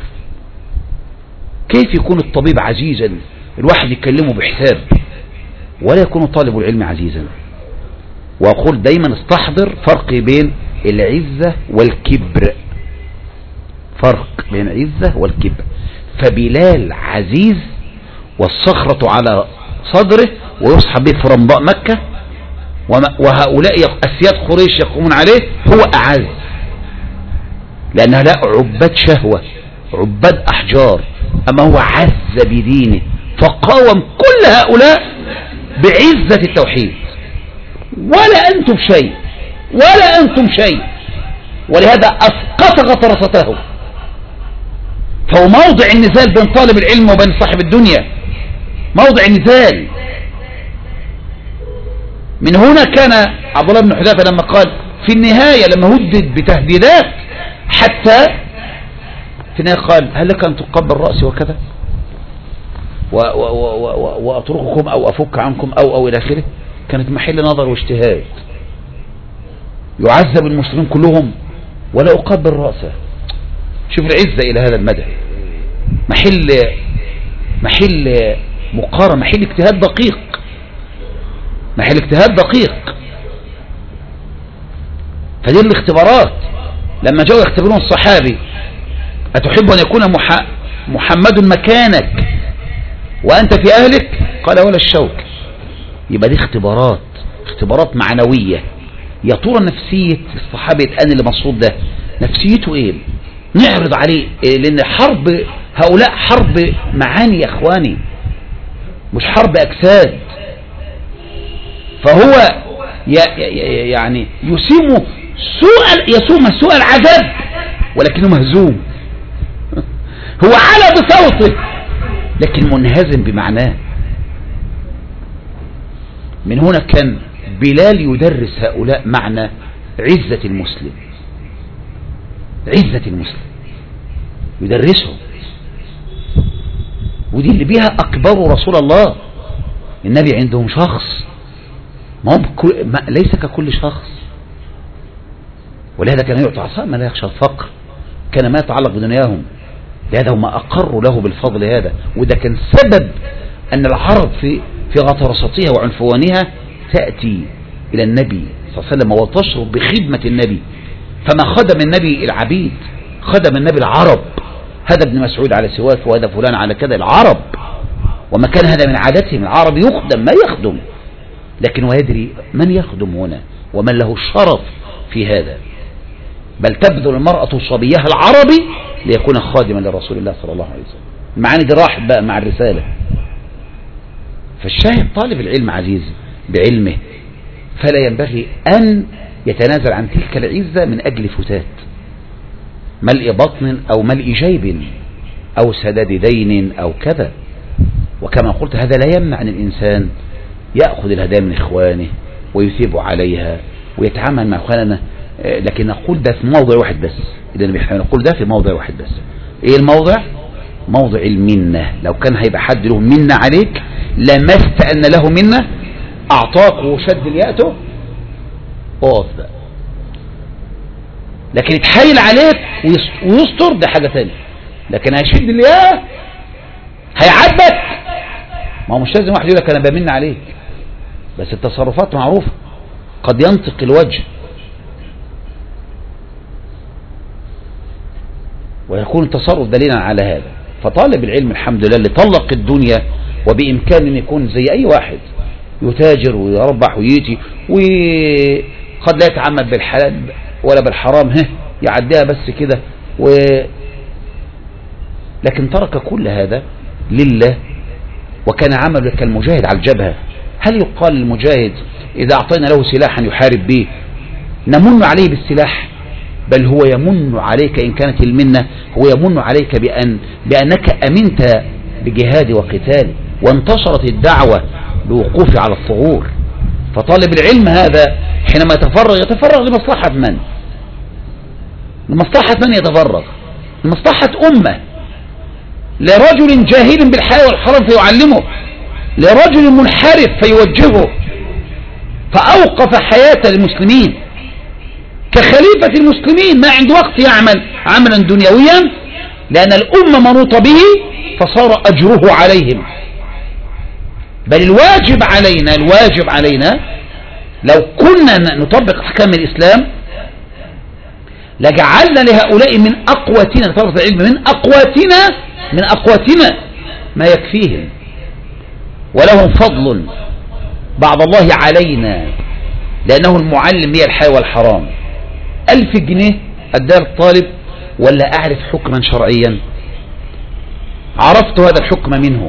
كيف يكون الطبيب عزيزا الواحد يكلمه بحساب، ولا يكون طالب العلم عزيزا؟ وأقول دايما استحضر فرق بين العزة والكبر، فرق بين العزة والكبر. فبلال عزيز والصخرة على صدره ويصحب به في رمضاء مكة، وهؤلاء أسياد قريش يقومون عليه، هو أعز، لأن هؤلاء عباد شهوة، عباد أحجار، أما هو عز بدينه فقاوم كل هؤلاء بعزة التوحيد. ولا أنتم شيء، ولا أنتم شيء، ولهذا أسقط غطرسته. فهو موضع النزال بين طالب العلم وبين صاحب الدنيا، موضع النزال. من هنا كان عبد الله بن حذافة لما قال في النهاية لما هدد بتهديدات حتى في النهاية قال هل لك أن تقبل رأسي وكذا وأترككم أو أفك عنكم أو أو إلى آخره. كانت محل نظر واجتهاد، يعذب المسلمين كلهم ولا أقبل رأسه. شوف العزة إلى هذا المدى، محل محل مقارنة، محل اجتهاد دقيق، محل اجتهاد دقيق. فدي الاختبارات. لما جاءوا يختبرون الصحابي أتحب أن يكون محمد مكانك وأنت في أهلك؟ قال ولا الشوك. يبقى دي اختبارات، اختبارات معنوية. يا ترى نفسية الصحابي الآن اللي مصروف ده نفسيته ايه؟ نعرض عليه إيه؟ لأن حرب هؤلاء حرب معاني يا اخواني، مش حرب أجساد. فهو يعني يسيم سوء يسوم سوء العذاب ولكنه مهزوم. هو على بصوته لكن منهزم بمعناه. من هنا كان بلال يدرس هؤلاء معنى عزة المسلم، عزة المسلم يدرسهم. ودي اللي بيها أكبر رسول الله. النبي عندهم شخص ما, ما ليس ككل شخص، ولهذا كان يعطي عصا ما لا يخشى الفقر، كان ما يتعلق بدنياهم لهذا وما أقروا له بالفضل هذا. وده كان سبب أن العرب في في غطرستها وعنفوانها تأتي إلى النبي صلى الله عليه وسلم وتشرب بخدمة النبي. فما خدم النبي العبيد، خدم النبي العرب. هذا ابن مسعود على سواك، وهذا فلان على كذا، العرب. وما كان هذا من عادتهم، العرب يخدم ما يخدم، لكن ويدري من يخدم هنا ومن له الشرف في هذا. بل تبذل المرأة صبيها العربي ليكون خادما لرسول الله صلى الله عليه وسلم. المعاني دي راحت بقى مع الرسالة. فالشاهد طالب العلم عزيز بعلمه، فلا ينبغي أن يتنازل عن تلك العزة من أجل فتات ملء بطن أو ملء جيب أو سداد دين أو كذا. وكما قلت هذا لا يمنع أن الإنسان يأخذ الهدايا من إخوانه ويثيب عليها ويتعامل مع إخواننا، لكن نقول ده في موضع واحد بس. إذا نقول ده في موضع واحد بس. إيه الموضع؟ موضع المنة. لو كان هيبقى حد له منة عليك لمست أن له منة، أعطاك وشد اليأته اقف بقى. لكن يتحايل عليك ويستر ده حاجة ثانية. لكن هيشد الياه هيعبك، ما هو مش لازم واحد يقول لك أنا بمن عليك، بس التصرفات معروفة. قد ينطق الوجه ويكون التصرف دليلا على هذا. فطالب العلم الحمد لله اللي طلق الدنيا وبإمكانه أن يكون زي أي واحد يتاجر ويربح ويجي، وقد لا يتعامل بالحلال ولا بالحرام، ها يعديها بس كده و... لكن ترك كل هذا لله، وكان عمله كالمجاهد على الجبهة. هل يقال للمجاهد إذا أعطينا له سلاحا يحارب به نمن عليه بالسلاح؟ بل هو يمن عليك إن كانت المنة، هو يمن عليك بأن بأنك أمنت بجهاد وقتال وانتشرت الدعوة بوقوف على الثغور. فطالب العلم هذا حينما يتفرغ يتفرغ لمصلحة من؟ لمصلحة من يتفرغ؟ لمصلحة أمة. لرجل جاهل بالحلال والحرام فيعلمه، لرجل منحرف فيوجهه، فأوقف حياة المسلمين كخليفة المسلمين، ما عنده وقت يعمل عملا دنيويا لأن الأمة منوطة به فصار أجره عليهم. بل الواجب علينا الواجب علينا لو كنا نطبق أحكام الإسلام لجعلنا لهؤلاء من أقواتنا طلبة العلم من أقواتنا من أقواتنا ما يكفيهم، ولهم فضل بعد الله علينا لأنه المعلم هي الحلال والحرام. ألف جنيه أدار الطالب ولا أعرف حكما شرعيا عرفت هذا الحكم منه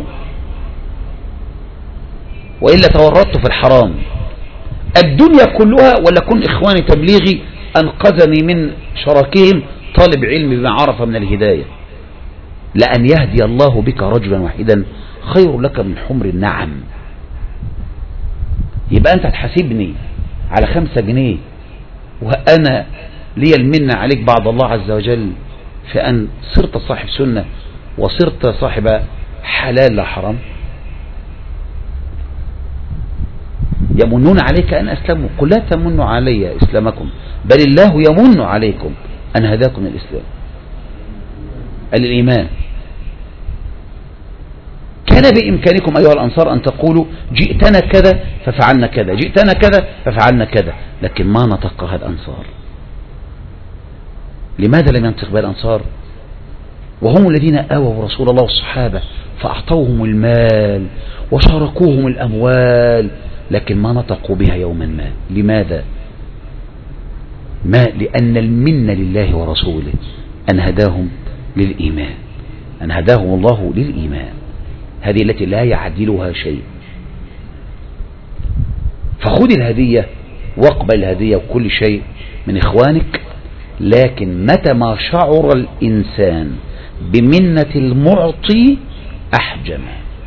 وإلا تورطت في الحرام. الدنيا كلها ولا كن إخواني تبليغي أنقذني من شراكهم طالب علم بما عرف من الهداية. لأن يهدي الله بك رجلا واحدا خير لك من حمر النعم. يبقى أنت تحاسبني على خمسة جنيه وأنا لي المنة عليك بعد الله عز وجل في أن صرت صاحب سنة وصرت صاحب حلال لا حرام. يمنون عليك أن أسلموا، قل لا تمنوا علي إسلامكم بل الله يمن عليكم أن هداكم الإسلام الإيمان. كان بإمكانكم أيها الأنصار أن تقولوا جئتنا كذا ففعلنا كذا، جئتنا كذا ففعلنا كذا، لكن ما نطقها الأنصار. لماذا لم ينطق بها الأنصار وهم الذين آووا رسول الله والصحابة فأعطوهم المال وشاركوهم الأموال، لكن ما نطقوا بها يوما ما؟ لماذا؟ ما لأن المنة لله ورسوله أن هداهم للإيمان، أن هداهم الله للإيمان، هذه التي لا يعدلها شيء. فخذ الهدية واقبل الهدية وكل شيء من إخوانك، لكن متى ما شعر الإنسان بمنة المعطي أحجم،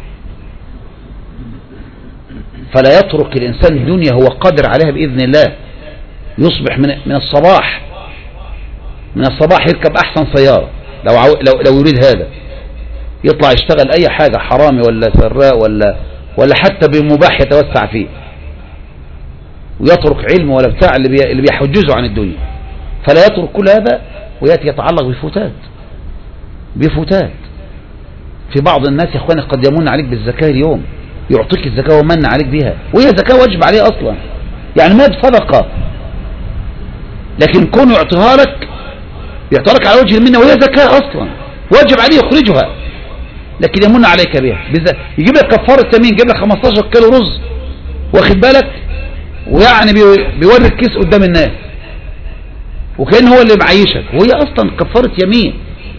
فلا يترك الإنسان دنيا هو قادر عليها بإذن الله. يصبح من من الصباح من الصباح يركب أحسن سيارة لو لو لو يريد هذا، يطلع يشتغل أي حاجة حرامي ولا سراء ولا ولا حتى بمباح يتوسع فيه، ويترك علم ولا بتاع اللي بي اللي بيحجزه عن الدنيا. فلا يترك كل هذا ويأتي يتعلق بالفتات بفتات. في بعض الناس يا اخواني قد يمن عليك بالزكاة اليوم، يعطيك الزكاة ومن عليك بها، وهي زكاة واجب عليه اصلا، يعني ما بصدقة، لكن كونه يعطيها لك يعطيها لك على وجه المنة، وهي زكاة اصلا واجب عليه يخرجها، لكن يمن عليك بها. يجيب لك كفارة يمين، يجيب لك خمستاشر كيلو رز واخد بالك، ويعني بيوري الكيس قدام الناس وكأن هو اللي معيشك، وهي اصلا كفارة يمين،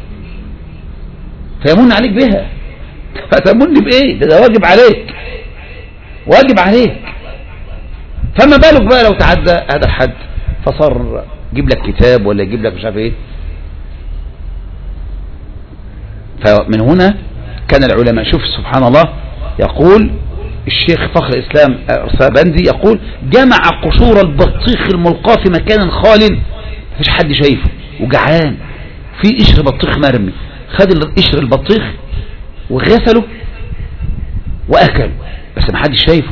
فيمن عليك بها. فتمن بايه؟ ده, ده واجب عليك، واجب عليك. فما بالك بقى لو تعدى هذا الحد فصار يجيب لك كتاب ولا يجيب لك مش عارف ايه. فمن هنا كان العلماء، شوف سبحان الله، يقول الشيخ فخر الإسلام السابندي يقول: جمع قشور البطيخ الملقاة في مكان خال مفيش حد شايفه وجعان، في قشر بطيخ مرمي، خد قشر البطيخ وغسله وأكله، بس ما حد شايفه.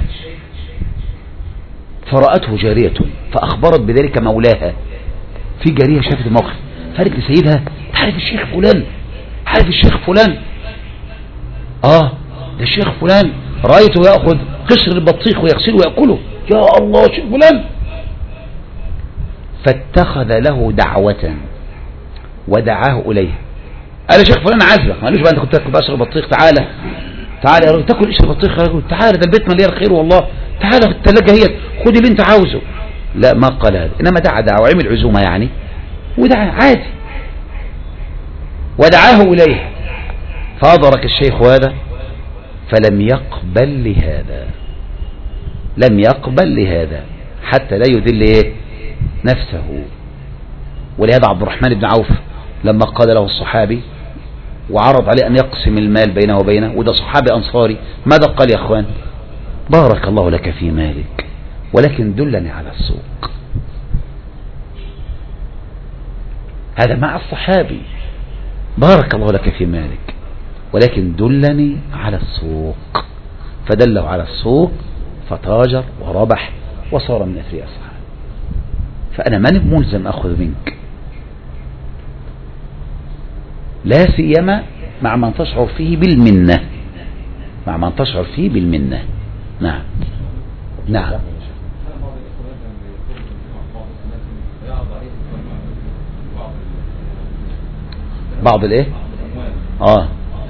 فرأته جارية فأخبرت بذلك مولاها. في جارية شافت الموقف فقالت لسيدها: تعرف الشيخ فلان؟ عارف الشيخ فلان؟ اه ده الشيخ فلان رأيته يأخذ قشر البطيخ ويغسله ويأكله. يا الله، شيخ فلان. فاتخذ له دعوة ودعاه إليه. قال: يا شيخ فلان عازبك. ما قالوش بقى: انت كنت تاكل قشر البطيخ، تعالى تعالى يا راجل تاكل قشر البطيخ يا راجل، تعالى ده البيت مليان خير والله، تعالى في الثلاجة هي خد اللي انت عاوزه. لا، ما قال هذا، انما دعا دعوة وعمل عزومة يعني، ودعا عادي ودعاه إليه. فأدرك الشيخ هذا فلم يقبل لهذا، لم يقبل لهذا حتى لا يذل ايه نفسه. ولهذا عبد الرحمن بن عوف لما قال له الصحابي وعرض عليه أن يقسم المال بينه وبينه، وده صحابي أنصاري، ماذا قال يا أخوان؟ بارك الله لك في مالك ولكن دلني على السوق. هذا مع الصحابي: بارك الله لك في مالك ولكن دلني على السوق. فدله على السوق فتاجر وربح وصار من أثرياء الصحابة. فأنا من ملزم أخذ منك، لا سيما مع من تشعر فيه بالمنة، مع من تشعر فيه بالمنة. نعم نعم. بعض الايه اه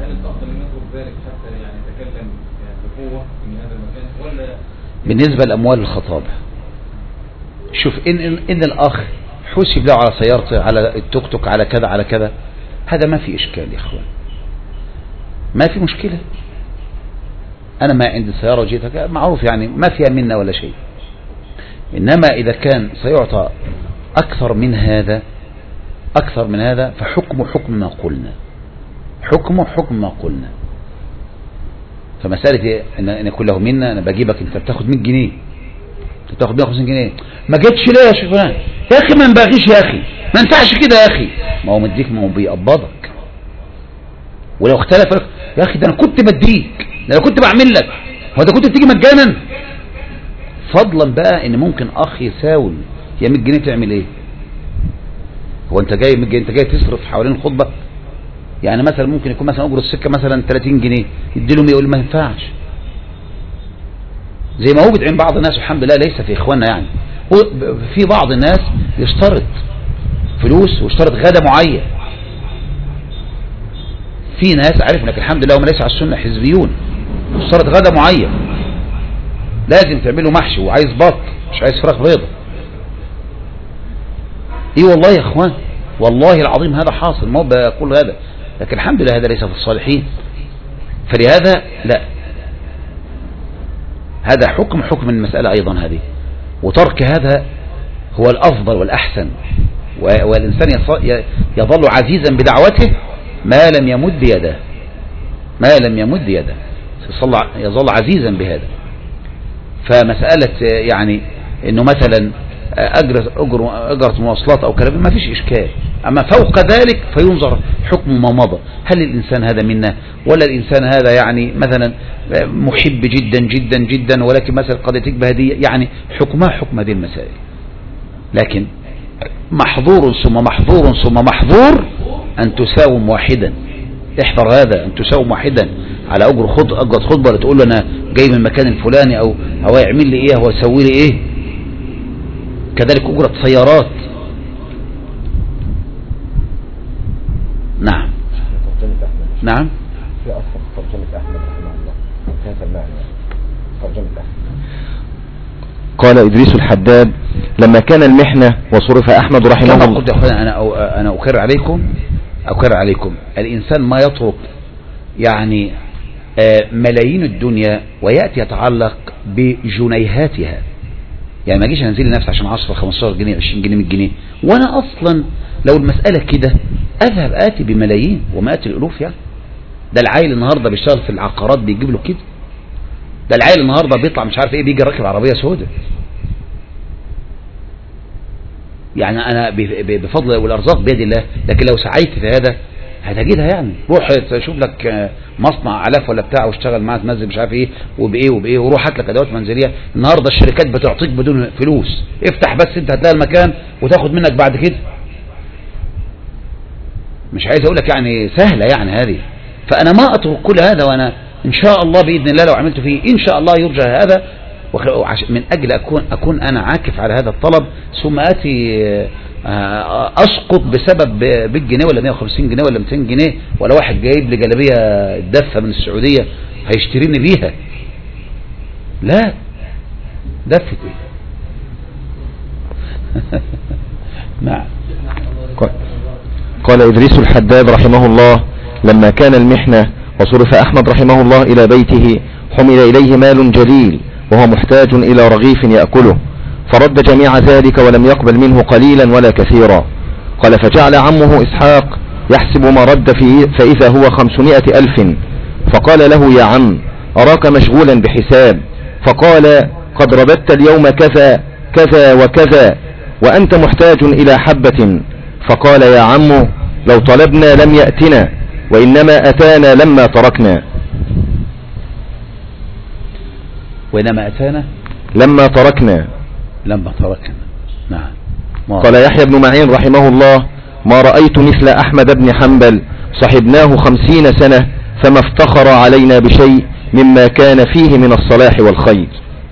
بالنسبة لأموال الخطابة، شوف إن, إن, إن الأخ حسب له على سيارته، على التوك توك، على كذا على كذا، هذا ما في إشكال يا أخوان، ما في مشكلة. أنا ما عندي سيارة وجيتك معروف يعني ما فيها منا ولا شيء. إنما إذا كان سيعطى أكثر من هذا أكثر من هذا فحكمه حكم ما قلنا، حكمه حكم ما قلنا. فمسألة أن يكون له منا، أنا بجيبك أنت بتاخد مية جنيه، أنت بتاخد مية وخمسين جنيه، ما جتش ليه يا شيخ فلان؟ يا أخي ما نبغيش يا أخي، ما ينفعش كده يا أخي. ما هو مديك، ما هو بيقبضك. ولو اختلف يا أخي ده أنا كنت بديك، ده أنا كنت بعمل لك، هو ده كنت بتيجي مجانا؟ فضلا بقى إن ممكن أخ يساوي يا مية جنيه تعمل إيه؟ هو أنت جاي مية جنيه، أنت جاي تصرف حوالين الخطبة؟ يعني مثلا ممكن يكون مثلا أجر السكة مثلا ثلاثين جنيه، يديله مية، يقول ما ينفعش. زي ما هو بتعين بعض الناس، الحمد لله ليس في إخواننا يعني، هو في بعض الناس يشترط فلوس ويشترط غدا معين. في ناس عارف لك الحمد لله هم ليس على السنة حزبيون، يشترط غدا معين لازم تعمله محشي وعايز بط، مش عايز فراخ بيضة. ايه والله يا اخوان، والله العظيم هذا حاصل، ما بقول هذا، لكن الحمد لله هذا ليس في الصالحين. فلهذا لا، هذا حكم حكم المسألة أيضا هذه، وترك هذا هو الأفضل والأحسن. والإنسان يظل عزيزا بدعوته ما لم يمد يده، ما لم يمد يده يظل عزيزا بهذا. فمسألة يعني انه مثلا أجر أجر أجرة مواصلات أو كلام ما فيش إشكال، أما فوق ذلك فينظر حكم ما مضى، هل الإنسان هذا منا ولا الإنسان هذا يعني مثلا محب جدا جدا جدا ولكن مثلا قد يتك بهدية، يعني حكمها حكم هذه المسائل. لكن محظور ثم محظور ثم محظور أن تساوم واحدا، احفر هذا أن تساوم واحدا على أجر خط أجر خطبة، ولا تقول له أنا جاي من المكان الفلاني أو هو يعمل لي إيه، هو يسوي لي إيه. كذلك أجرة سيارات. نعم نعم. في أصل ترجمة أحمد رحمه الله هذا المعنى ترجمة أحمد. قال إدريس الحداد لما كان المحنة وصرف أحمد رحمه الله. كما قلت يا أخوان، أنا أنا أكرر عليكم أكرر عليكم الإنسان ما يترك يعني ملايين الدنيا ويأتي يتعلق بجنيهاتها. يعني ما اجيش انزل نفسي عشان اصرف خمستاشر جنيه عشرين جنيه مية جنيه، وانا اصلا لو المسألة كده اذهب اتي بملايين ومئات الالوف. يعني ده العيل النهاردة بيشتغل في العقارات بيجيب له كده، ده العيل النهاردة بيطلع مش عارف ايه بيجي راكب عربية سوداء. يعني انا بفضل والارزاق بيد الله، لكن لو سعيت في هذا هتجدها. يعني روح شوف لك مصنع علاف ولا بتاع واشتغل معاه تنزل مش عارف ايه وبايه وبايه، وروح هات لك ادوات منزليه. النهارده الشركات بتعطيك بدون فلوس، افتح بس انت هتلاقي المكان وتاخد منك بعد كده. مش عايز اقول لك يعني سهله يعني هذه. فانا ما اترك كل هذا، وانا ان شاء الله باذن الله لو عملت فيه ان شاء الله يرجى هذا، من اجل اكون اكون انا عاكف على هذا الطلب، ثم اتي اسقط بسبب بالجنيه ولا مية وخمسين جنيه ولا ميتين جنيه، ولا واحد جايب لي جلابيه دفه من السعوديه هيشتريني بيها. لا، دفت ايه. نعم. قال إدريس الحداد رحمه الله لما كان المحنة وصرف أحمد رحمه الله إلى بيته حمل إليه مال جليل وهو محتاج إلى رغيف يأكله، فرد جميع ذلك ولم يقبل منه قليلا ولا كثيرا. قال فجعل عمه إسحاق يحسب ما رد فيه فإذا هو خمسمائة ألف، فقال له يا عم أراك مشغولا بحساب، فقال قد رددت اليوم كذا كذا وكذا وأنت محتاج إلى حبة. فقال يا عم لو طلبنا لم يأتنا، وإنما أتانا لما تركنا. وإنما أتانا لما تركنا لما تركنا. نعم. قال يحيى بن معين رحمه الله ما رأيت مثل أحمد بن حنبل صحبناه خمسين سنة فما افتخر علينا بشيء مما كان فيه من الصلاح والخير.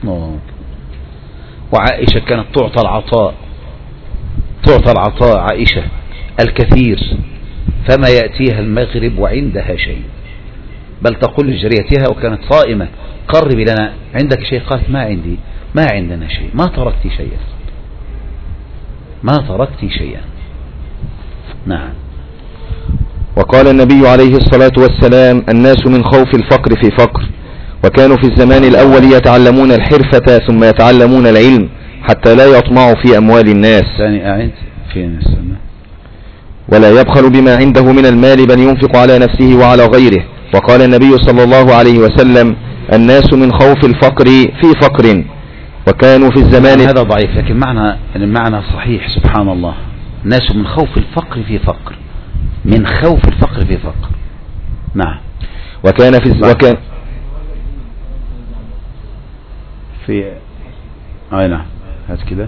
وعائشة كانت تعطى العطاء تعطى العطاء عائشة الكثير، فما يأتيها المغرب وعندها شيء، بل تقول لجريتها وكانت صائمة قربي لنا عندك شيء، قالت ما عندي ما عندنا شيء، ما تركت شيئا ما تركت شيئا. نعم. وقال النبي عليه الصلاة والسلام الناس من خوف الفقر في فقر، وكانوا في الزمان الأول يتعلمون الحرفة ثم يتعلمون العلم حتى لا يطمعوا في أموال الناس. ثاني أعد في السنة. ولا يبخل بما عنده من المال بل ينفق على نفسه وعلى غيره. وقال النبي صلى الله عليه وسلم الناس من خوف الفقر في فقر، وكانوا في الزمان. هذا ضعيف لكن معنى المعنى صحيح. سبحان الله. الناس من خوف الفقر في فقر، من خوف الفقر في فقر. نعم. وكان في الز... وكان في اي نعم هات كده.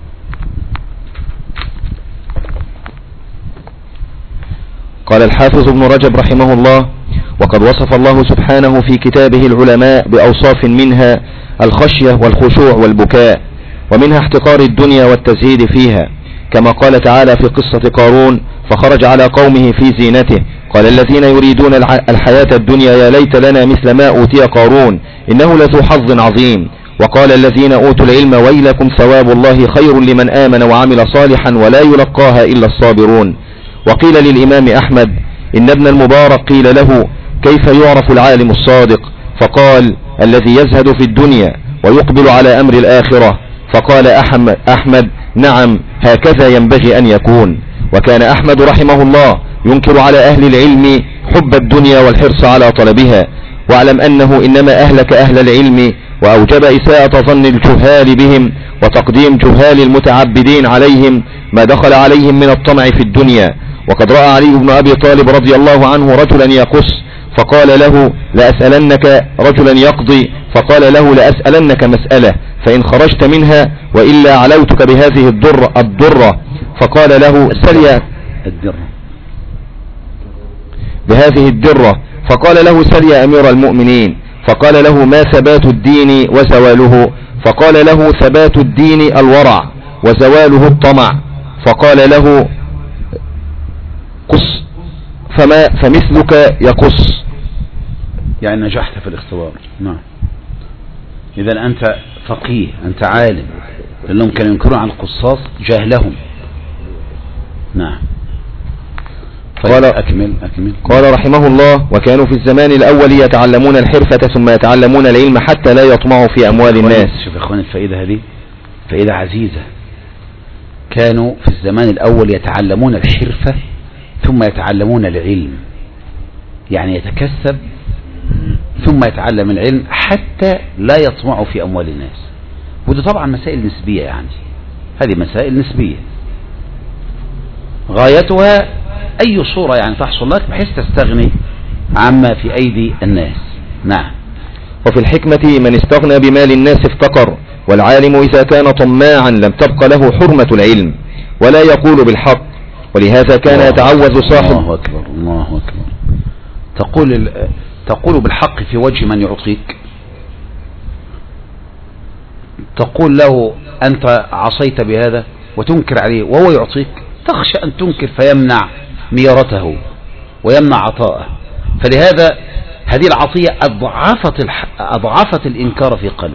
قال الحافظ ابن رجب رحمه الله وقد وصف الله سبحانه في كتابه العلماء بأوصاف منها الخشية والخشوع والبكاء، ومنها احتقار الدنيا والتزهيد فيها، كما قال تعالى في قصة قارون فخرج على قومه في زينته قال الذين يريدون الحياة الدنيا يا ليت لنا مثل ما أوتي قارون إنه لذو حظ عظيم. وقال الذين أوتوا العلم ويلكم ثواب الله خير لمن آمن وعمل صالحا ولا يلقاها إلا الصابرون. وقيل للإمام أحمد إن ابن المبارك قيل له كيف يعرف العالم الصادق؟ فقال الذي يزهد في الدنيا ويقبل على أمر الآخرة. فقال أحمد نعم هكذا ينبغي أن يكون. وكان أحمد رحمه الله ينكر على أهل العلم حب الدنيا والحرص على طلبها، واعلم أنه إنما أهلك أهل العلم وأوجب إساءة ظن الجهال بهم وتقديم جهال المتعبدين عليهم ما دخل عليهم من الطمع في الدنيا. وقد رأى علي بن أبي طالب رضي الله عنه رجلا يقص فقال له لأسألنك رجلا يقضي، فقال له لأسألنك مسألة فإن خرجت منها وإلا علوتك بهذه الضرة, الضرة. فقال له سل يا بهذه الدرة، فقال له: سل يا أمير المؤمنين. فقال له: ما ثبات الدين وزواله؟ فقال له: ثبات الدين الورع وزواله الطمع. فقال له: قص فما فمثلك يقص. يعني نجحت في الاختبار. نعم. إذا أنت فقيه، أنت عالم، لأنهم كانوا ينكرون على القصاص جهلهم. نعم. قال أكمل أكمل. قال رحمه الله: وكانوا في الزمان الأول يتعلمون الحرفة ثم يتعلمون العلم حتى لا يطمعوا في أموال الناس. شوف يا إخوان الفائدة هذه فائدة عزيزة. كانوا في الزمان الأول يتعلمون الحرفة ثم يتعلمون العلم، يعني يتكسب ثم يتعلم العلم حتى لا يطمعوا في أموال الناس. وده طبعا مسائل نسبية، يعني هذه مسائل نسبية غايتها أي صورة يعني تحصل لك بحيث تستغني عما في أيدي الناس. نعم. وفي الحكمة من استغنى بمال الناس افتقر، والعالم إذا كان طماعا لم تبق له حرمة العلم ولا يقول بالحق، ولهذا كان يتعوذ صاحب. الله أكبر الله أكبر. تقول تقول بالحق في وجه من يعطيك، تقول له أنت عصيت بهذا وتنكر عليه وهو يعطيك، تخشى أن تنكر فيمنع ميرته ويمنع عطاءه. فلهذا هذه العطية أضعفت, الح... أضعفت الإنكار في قلبك.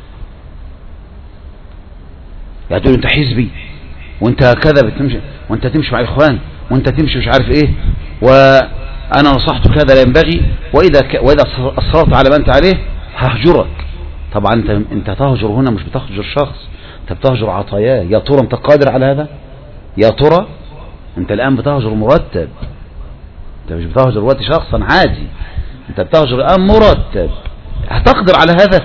يعني تقول أنت حزبي وأنت كذا بتمشي وأنت تمشي مع الإخوان وأنت تمشي مش عارف إيه وأنا نصحت كذا لا ينبغي، وإذا ك... وإذا أصررت على ما أنت عليه ههجرك. طبعا أنت أنت تهجر هنا مش بتهجر شخص، أنت بتهجر عطاياه. يا ترى أنت قادر على هذا؟ يا ترى أنت الآن بتهجر مرتب، أنت مش بتهجر دلوقتي شخصا عادي، أنت بتهجر الآن مرتب. هتقدر على هذا؟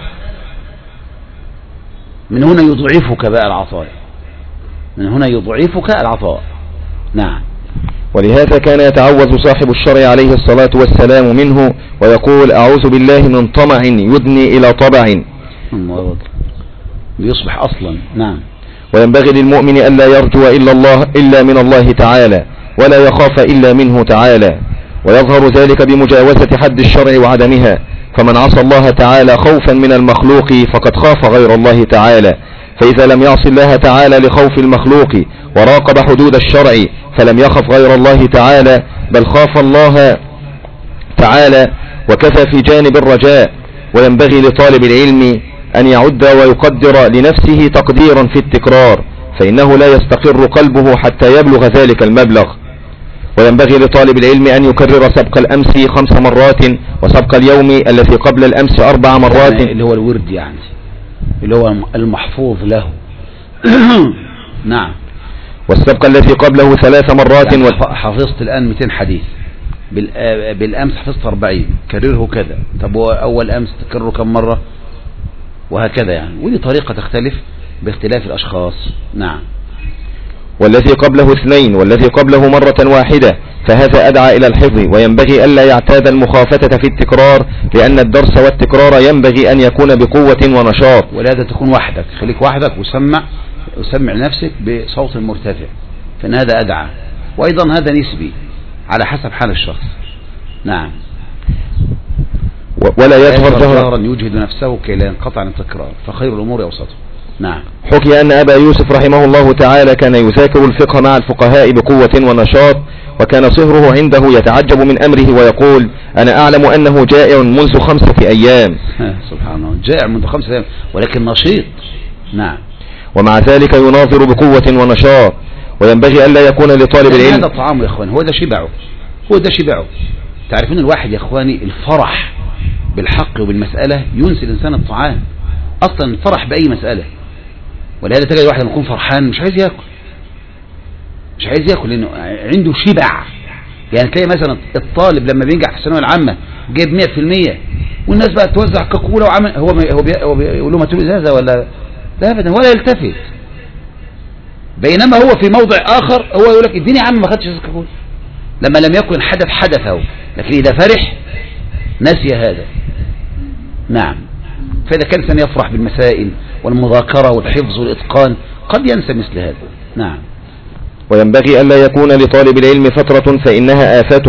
من هنا يضعفك بقى العطاء، من هنا يضعفك العطاء. نعم. ولهذا كان يتعوذ صاحب الشرع عليه الصلاة والسلام منه ويقول: أعوذ بالله من طمع يدني إلى طبع. الله ليصبح أصلا. نعم. وينبغي للمؤمن ألا يرجو إلا الله إلا من الله تعالى ولا يخاف إلا منه تعالى، ويظهر ذلك بمجاوزة حد الشرع وعدمها. فمن عصى الله تعالى خوفا من المخلوق فقد خاف غير الله تعالى، فإذا لم يعص الله تعالى لخوف المخلوق وراقب حدود الشرع فلم يخف غير الله تعالى بل خاف الله تعالى. وكفى في جانب الرجاء. وينبغي لطالب العلم أن يعد ويقدر لنفسه تقديرا في التكرار، فإنه لا يستقر قلبه حتى يبلغ ذلك المبلغ. وينبغي لطالب العلم أن يكرر سبق الأمس خمس مرات وسبق اليوم الذي قبل الأمس أربع مرات، اللي هو الورد يعني اللي هو المحفوظ له. نعم. والسبق الذي قبله ثلاث مرات. يعني حفظت الآن مئتين حديث، بالأمس حفظت أربعين، كرره كذا. طب أول أمس تكرره كم مرة؟ وهكذا يعني. ودي طريقة تختلف باختلاف الأشخاص. نعم. والذي قبله اثنين والذي قبله مرة واحدة، فهذا أدعى إلى الحفظ. وينبغي ألا يعتاد المخافتة في التكرار، لأن الدرس والتكرار ينبغي أن يكون بقوة ونشاط. ولهذا تكون وحدك، خليك وحدك وسمع وسمع نفسك بصوت مرتفع، فإن هذا أدعى. وأيضا هذا نسبي على حسب حال الشخص. نعم. ولا يظهر جهرا يجهد نفسه كي لا ينقطع عن التكرار، فخير الأمور أوسطه. نعم. حكي أن أبا يوسف رحمه الله تعالى كان يذاكر الفقه مع الفقهاء بقوة ونشاط، وكان صهره عنده يتعجب من أمره ويقول: أنا أعلم أنه جائع منذ خمسة أيام. سبحان الله، جائع منذ خمسة أيام ولكن نشيط. نعم. ومع ذلك يناظر بقوة ونشاط. وينبغي ألا يكون لطالب العلم هذا الطعام يا إخواني، هو ده شبعه، هو ده شبعه. تعرفون الواحد يا إخواني الفرح بالحق وبالمسألة ينسي الإنسان الطعام أصلا. الفرح بأي مسألة. ولهذا تجد واحد يكون فرحان مش عايز يأكل، مش عايز يأكل لأنه عنده شبع. يعني تلاقي مثلا الطالب لما بينجح في الثانوية العامة جايب مئة في المئة والناس بقى توزع كاكولا وعمل هو هو بيقول له ما تقول ازازه ولا لا ابدا ولا يلتفت، بينما هو في موضع آخر هو يقول لك اديني يا عم ما خدش ازازه كاكولا. لما لم يكن حدث حدثه، لكن إذا فرح نسي هذا. نعم. فإذا كان الإنسان يفرح بالمسائل والمذاكرة والحفظ والإتقان قد ينسى مثل هذا. نعم. وينبغي ألا يكون لطالب العلم فترة فإنها آفته،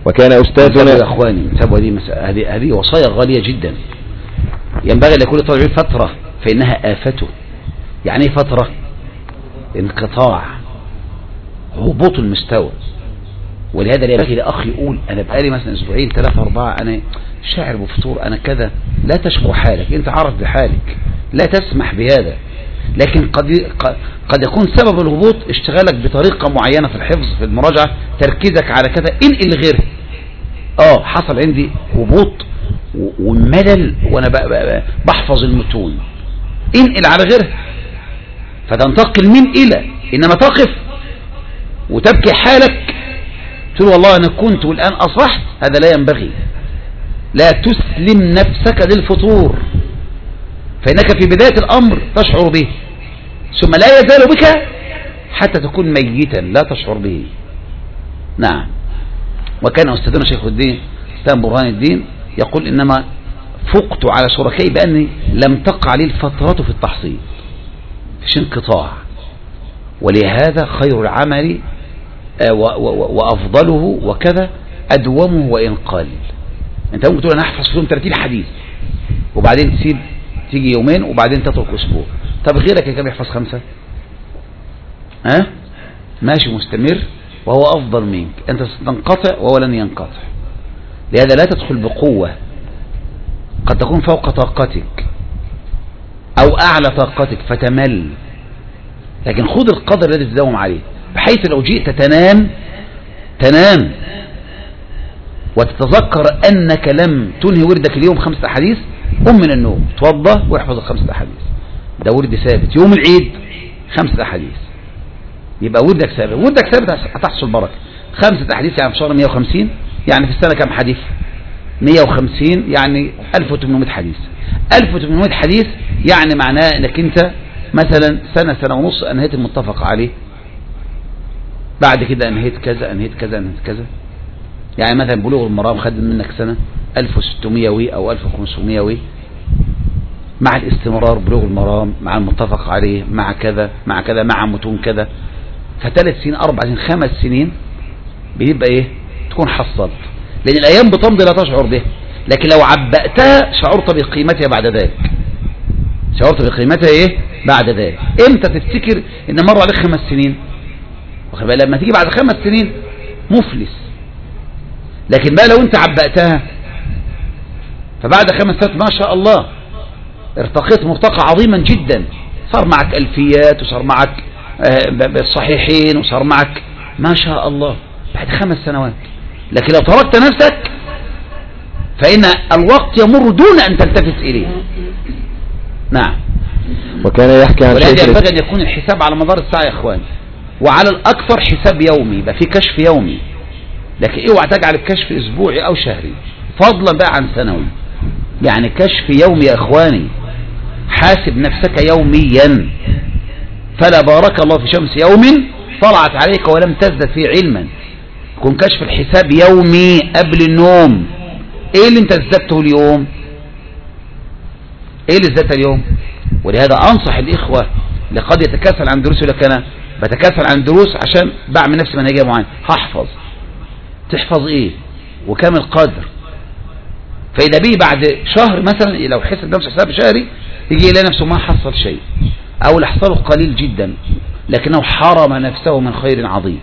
وكان أستاذنا يا أخواني انتبهوا، هذه هذه هذه وصايا غالية جدا، ينبغي لكل طالب علم فترة فإنها آفته. يعني ايه فترة؟ انقطاع، هبوط المستوى. ولهذا ينبغي لأخي يقول أنا بقالي مثلا أسبوعين ثلاثة أربعة أنا شاعر بفتور، أنا كذا. لا تشكو حالك، أنت عارف بحالك، لا تسمح بهذا. لكن قد قد يكون سبب الهبوط اشتغالك بطريقة معينة في الحفظ، في المراجعة، تركيزك على كذا، انقل غيره. اه حصل عندي هبوط وملل وانا بحفظ المتون، انقل على غيره فتنتقل من الى. انما تقف وتبكي حالك تقول والله انا كنت والان اصبحت، هذا لا ينبغي. لا تسلم نفسك للفطور، فإنك في بداية الأمر تشعر به، ثم لا يزال بك حتى تكون ميتا لا تشعر به. نعم. وكان أستاذنا شيخ الدين أستاذ برهان الدين يقول إنما فقت على شركائي بأني لم تقع لي الفترة في التحصيل، فيش انقطاع. ولهذا خير العمل وأفضله وكذا أدومه وإن قل. أنت ممكن تقول أنا أحفظ في يوم ثلاثين حديث وبعدين تسيب، تيجي يومين وبعدين تترك أسبوع. طب غيرك كم يحفظ خمسة؟ ها أه؟ ماشي مستمر وهو أفضل منك، أنت ستنقطع وهو لن ينقطع. لهذا لا تدخل بقوة، قد تكون فوق طاقتك أو أعلى طاقتك فتمل، لكن خذ القدر الذي تداوم عليه، بحيث لو جئت تنام تنام وتتذكر أنك لم تنهي وردك اليوم خمسة أحاديث، قم من النوم توضى واحفظ الخمسة أحاديث. ده ورد ثابت. يوم العيد خمسة أحاديث، يبقى وردك ثابت. وردك ثابت هتحصل بركة. خمسة أحاديث يعني في شهر مئة وخمسين، يعني في السنة كم حديث؟ مئة وخمسين يعني ألف وثمانمئة حديث. ألف وثمانمئة حديث يعني معناه انك انت مثلا سنة سنة ونص انهيت المتفق عليه، بعد كده انهيت كذا انهيت كذا انهيت كذا. يعني مثلا بلوغ المرام خد منك سنة ألف وستمئة وي او ألف وخمسمئة وي، مع الاستمرار بلوغ المرام مع المتفق عليه مع كذا مع كذا مع متون كذا، فثلاث سنين أربع سنين خمس سنين بيبقى ايه؟ تكون حصلت. لأن الأيام بتمضي لا تشعر به، لكن لو عبأتها شعرت بقيمتها بعد ذلك. شعرت بقيمتها ايه؟ بعد ذلك. امتى تفتكر ان مر عليك خمس سنين؟ لما تيجي بعد خمس سنين مفلس. لكن بقى لو انت عبأتها فبعد خمس سنين ما شاء الله ارتقيت مرتقى عظيما جدا، صار معك ألفيات وصار معك الصحيحين وصار معك ما شاء الله بعد خمس سنوات. لكن لو تركت نفسك فإن الوقت يمر دون أن تلتفت إليه. نعم. وكان يحكي عن ولهذا ينبغي أن يكون الحساب على مدار الساعة يا إخوان، وعلى الأكثر حساب يومي، يبقى في كشف يومي. لكن اوعى تجعل الكشف أسبوعي أو شهري، فضلا بقى عن سنوي. يعني كشف يومي يا إخواني، حاسب نفسك يوميا. فلا بارك الله في شمس يوم طلعت عليك ولم تزدد فيه علما. يكون كشف الحساب يومي قبل النوم. ايه اللي انت ازددته اليوم؟ ايه اللي ازددته اليوم؟ ولهذا انصح الاخوة اللي قد يتكاسل عن دروس، يقول لك انا بتكاسل عن دروس عشان بعمل نفسي منهجية معينة، هحفظ. تحفظ ايه وكم القدر؟ فاذا بيه بعد شهر مثلا لو حسب نفسه حساب شهري يجي يلاقي نفسه ما حصل شيء، او اللي حصله قليل جدا، لكنه حرم نفسه من خير عظيم.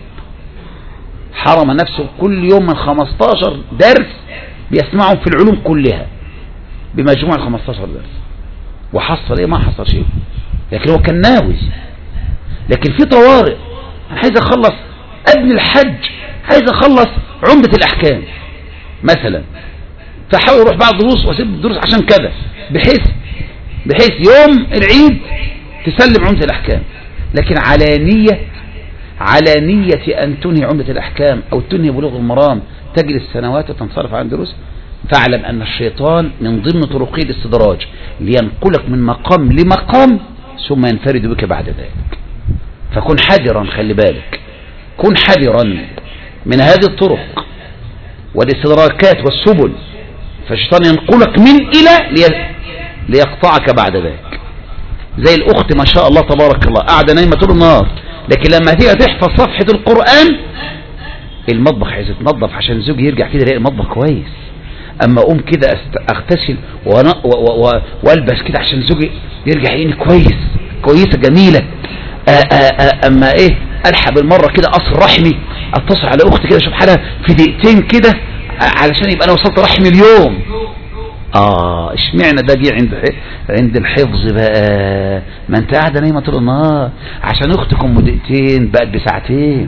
حرم نفسه كل يوم من خمستاشر درس بيسمعهم في العلوم كلها بمجموع خمستاشر درس، وحصل ايه؟ ما حصل شيء. لكن هو كان ناوي. لكن في طوارئ، انا عايز اخلص قبل الحج، عايز اخلص عمدة الاحكام مثلا، فحاول اروح بعض دروس واسيب الدروس عشان كذا، بحيث بحيث يوم العيد تسلم عمدة الاحكام. لكن على نية على نية أن تنهي عمدة الأحكام أو تنهي بلوغ المرام، تجلس سنوات وتنصرف عن دروس، فاعلم أن الشيطان من ضمن طرقه الاستدراج لينقلك من مقام لمقام ثم ينفرد بك بعد ذلك. فكن حذرا، خلي بالك، كن حذرا من هذه الطرق والاستدراكات والسبل، فالشيطان ينقلك من إلى ليقطعك بعد ذلك. زي الأخت ما شاء الله تبارك الله قاعدة نايمة طول النهار، لكن لما تيجي تحفظ صفحة القرآن المطبخ عايز يتنظف عشان زوجي يرجع كده يلاقي المطبخ كويس. اما اقوم كده اغتسل والبس كده عشان زوجي يرجع يلاقيني كويس كويسه جميله. آآ آآ اما ايه الحق بالمره كده اصل رحمي، اتصل على اختي كده اشوف حالها في دقيقتين كده علشان يبقى انا وصلت رحمي اليوم. اه اشمعنى ده جه عند عند الحفظ بقى؟ ما انت قاعده نايمه طول النهار عشان اختك ام دقيقتين بقت بساعتين.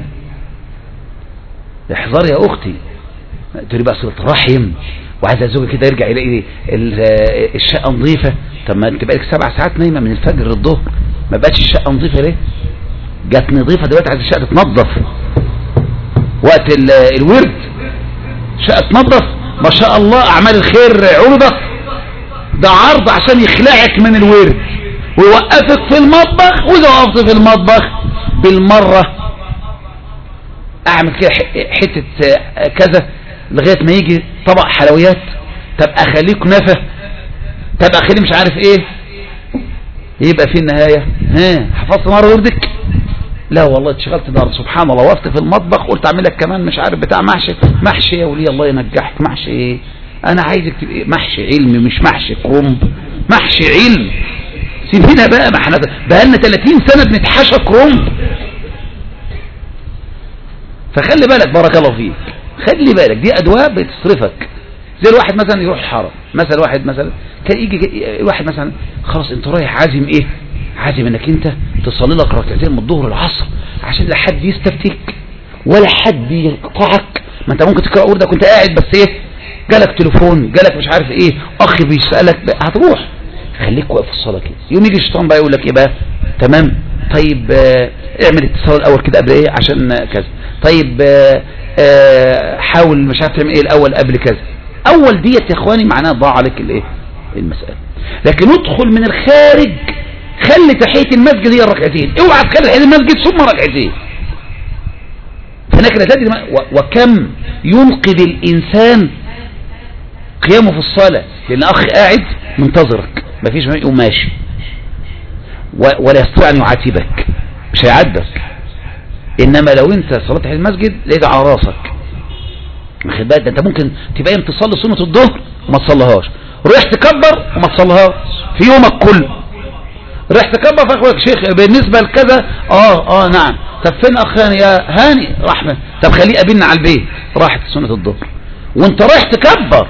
احذري يا اختي، تقولي بقى صله رحم وعايزه زوجك كده يرجع يلاقي الشقه نظيفه. طب ما انت بقالك سبع ساعات نايمه من الفجر للظهر، ما بقتش الشقه نظيفه ليه؟ جت نظيفه دلوقتي عايز الشقه تتنظف وقت الورد، شقه تنظف. ما شاء الله اعمال الخير عرضة، ده عرض عشان يخلعك من الورد ويوقفك في المطبخ. واذا وقفت في المطبخ بالمره اعمل كده حته كذا لغايه ما يجي طبق حلويات، طب اخليه كنافه، طب اخليه مش عارف ايه، يبقى في النهايه ها حفظت مره وردك؟ لا والله اتشغلت النهارده سبحان الله، وقفت في المطبخ قلت اعمل لك كمان مش عارف بتاع محشي. محشي يا ولي الله ينجحك، محشي ايه؟ انا عايزك تبقى محشي علم مش محشي كرنب، محشي علم. سيبينا بقى، ما احنا بقالنا ثلاثين سنه بنتحشى كرنب. فخلي بالك بارك الله فيك، خلي بالك دي ادواب بتصرفك. زي الواحد مثلا يروح الحرم مثلا، واحد مثلا كان يجي واحد مثلا خلاص انت رايح عازم ايه؟ عازم انك انت تصلي لك ركعتين من الظهر العصر عشان لا حد يستفتيك ولا حد يقطعك. ما انت ممكن تقرا وردك وانت قاعد بس ايه جالك تليفون جالك مش عارف ايه اخ بيسالك هتروح. خليك واقف في الصلاه كده. يوم يجي الشيطان بقى يقول لك ايه بقى؟ تمام طيب آه اعمل اتصال الاول كده قبل ايه عشان كذا، طيب آه آه حاول مش عارف تعمل ايه الاول قبل كذا. اول ديت يا اخواني معناها ضاع عليك الايه المساله. لكن ادخل من الخارج، خلي تحيه المسجد هي الركعتين، اوعى تخلي تحيه المسجد ثم ركعتين. فانك لا تدري وكم ينقذ الانسان قيامه في الصلاه، لان اخ قاعد منتظرك مفيش يقوم ماشي ولا يستطيع ان يعاتبك، مش هيعاتبك. انما لو انت صلاه تحيه المسجد لقيت على راسك واخد بالك، انت ممكن تبقى تصلي سنه الظهر وما تصليهاش، رحت تكبر وما تصليهاش في يومك كله. رحت تكبر فاخوك شيخ بالنسبه لكذا اه اه نعم، طب فين اخاني يا هاني رحمه، طب خليه قابلنا على البيت، راحت سنه الظهر وانت رايح تكبر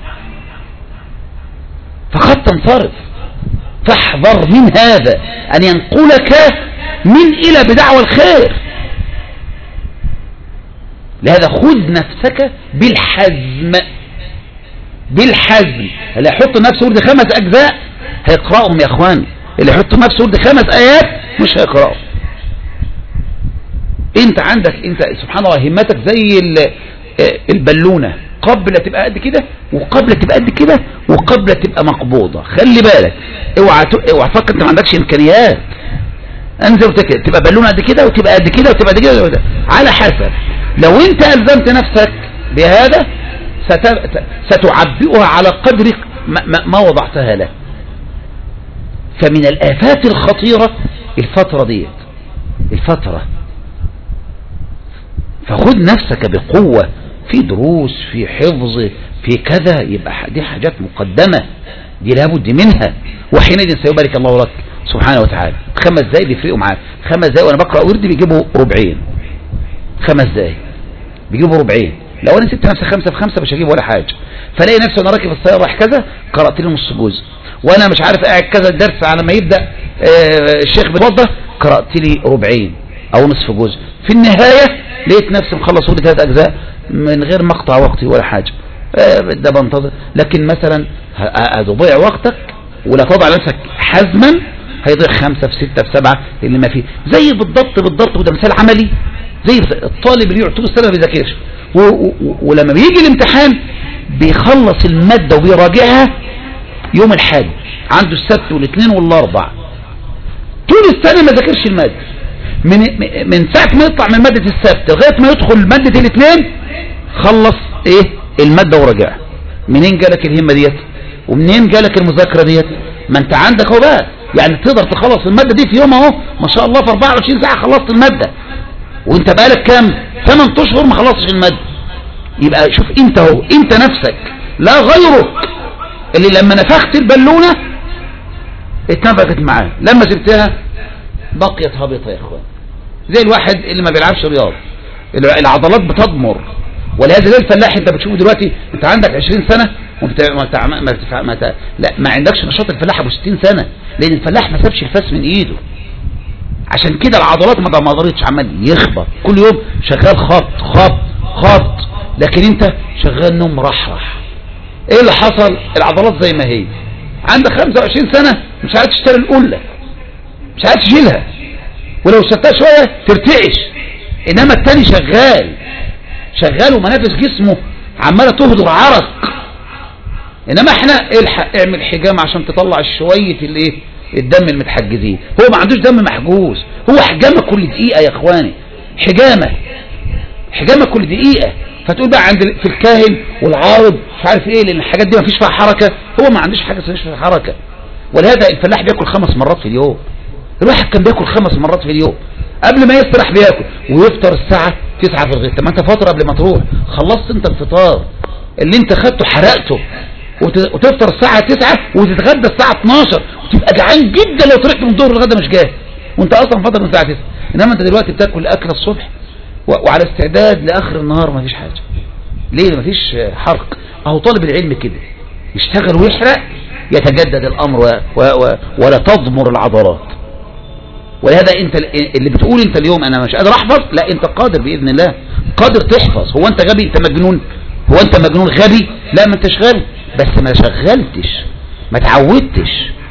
فقد تنصرف. فاحذر من هذا ان ينقلك من الى بدعوى الخير. لهذا خذ نفسك بالحزم، بالحزم. اللي يحط نفسه ورد خمس اجزاء هيقرأهم يا اخواني، اللي يحط نفسه ورد خمس ايات مش هيقرأهم. انت عندك انت سبحان الله همتك زي البالونه، قبل تبقى قد كده وقبل تبقى قد كده وقبل تبقى مقبوضه. خلي بالك اوعى اوعى تفكر انت ما عندكش امكانيات. انزل وتكده تبقى بالونه قد كده وتبقى قد كده وتبقى قد كده وتبقى على حسب. لو انت الزمت نفسك بهذا ستعبئها على قدر ما, ما وضعتها له. فمن الآفات الخطيرة الفترة ديت الفترة. فخذ نفسك بقوة في دروس في حفظ في كذا، يبقى دي حاجات مقدمة، دي لابد منها. وحينئذ سيبارك الله لك سبحانه وتعالى. خمس دقايق بيفرقوا معاك، خمس دقايق وانا بقرأ وردي بيجيبوا ربعين، خمس دقايق بيجيبوا ربعين. لو انا سبت نفسي خمسة في خمسة مش هجيب ولا حاجة. فلاقي نفسي وانا راكب السيارة راح كذا قرأت لي نص جزء، وانا مش عارف قاعد كذا الدرس على ما يبدأ آه الشيخ بيتوضى قرأت لي ربعين او نصف جزء. في النهاية لقيت نفسي مخلص ولي ثلاث اجزاء من غير مقطع وقتي ولا حاجة. آه ده بنتظر. لكن مثلا هتضيع وقتك ولا تضع نفسك حزما هيضيع خمسة في ستة في سبعة اللي ما فيه. زي بالضبط بالضبط، وده مثال عملي، زي الطالب اللي يقعد طول السنة ما بيذاكرش ولما بيجي الامتحان بيخلص المادة وبيراجعها يوم الحد، عنده السبت والاثنين والاربع، طول السنة ما ذاكرش المادة. من من ساعة ما يطلع من مادة السبت لغاية ما يدخل مادة الاثنين خلص ايه المادة وراجعها. منين جالك الهمة ديت ومنين جالك المذاكرة ديت؟ ما انت عندك اهو بقى، يعني تقدر تخلص المادة دي في يوم اهو ما شاء الله في اربعة وعشرين ساعة خلصت المادة. وانت بقالك كام ثمان اشهر ما خلصتش المادة. يبقى شوف انت هو انت نفسك لا غيرك اللي لما نفخت البالونة اتنفخت معاه، لما سبتها بقيت هابطة يا اخوان. زي الواحد اللي ما بيلعبش رياض، العضلات بتضمر. ولهذا زي الفلاح انت بتشوفه دلوقتي، انت عندك عشرين سنة وانت ما ما ما ما لا ما عندكش نشاط الفلاح ابو ستين سنة، لان الفلاح ما سابش الفاس من ايده. عشان كده العضلات ما ضمرتش، عمال يخبط كل يوم شغال خط خط خط، لكن انت شغال نوم مرحرح. ايه اللي حصل؟ العضلات زي ما هي. عندك خمسة وعشرين سنة مش عارف تشتري القلة، مش عارف تشيلها، ولو شلتها شوية ترتعش. انما التاني شغال شغال ومنافس جسمه عمالة تهدر عرق. انما احنا الحق اعمل حجامة عشان تطلع شوية الايه الدم المتحجزين. هو ما عندوش دم محجوز، هو حجامة كل دقيقة يا اخواني، حجامة حجامة كل دقيقة. فتقول بقى عند في الكاهن والعارض مش عارف ايه، لان الحاجات دي ما فيش فيها حركة. هو ما عندوش حاجة مفيش فيها حركة. ولهذا الفلاح بياكل خمس مرات في اليوم. الواحد كان بياكل خمس مرات في اليوم، قبل ما يسترح بياكل، ويفطر الساعة تسعة في الغد. ما انت فاطر قبل ما تروح، خلصت انت الفطار اللي انت خدته حرقته، وتفطر الساعة تسعة وتتغدى الساعة اتناشر، وتبقى جعان جدا لو طلعت من الظهر الغدا مش جاهز، وانت اصلا فاطر من الساعة تسعة. انما انت دلوقتي بتاكل اكل الصبح وعلى استعداد لاخر النهار ما فيش حاجة. ليه؟ ما فيش حرق. اهو طالب العلم كده يشتغل ويحرق، يتجدد الامر و... و... و... ولا تضمر العضلات. ولهذا انت اللي بتقول انت اليوم انا مش قادر احفظ، لا انت قادر باذن الله، قادر تحفظ. هو انت غبي؟ انت مجنون؟ هو انت مجنون غبي؟ لا، ما انتش غبي، بس ما شغلتش، ما تعودتش.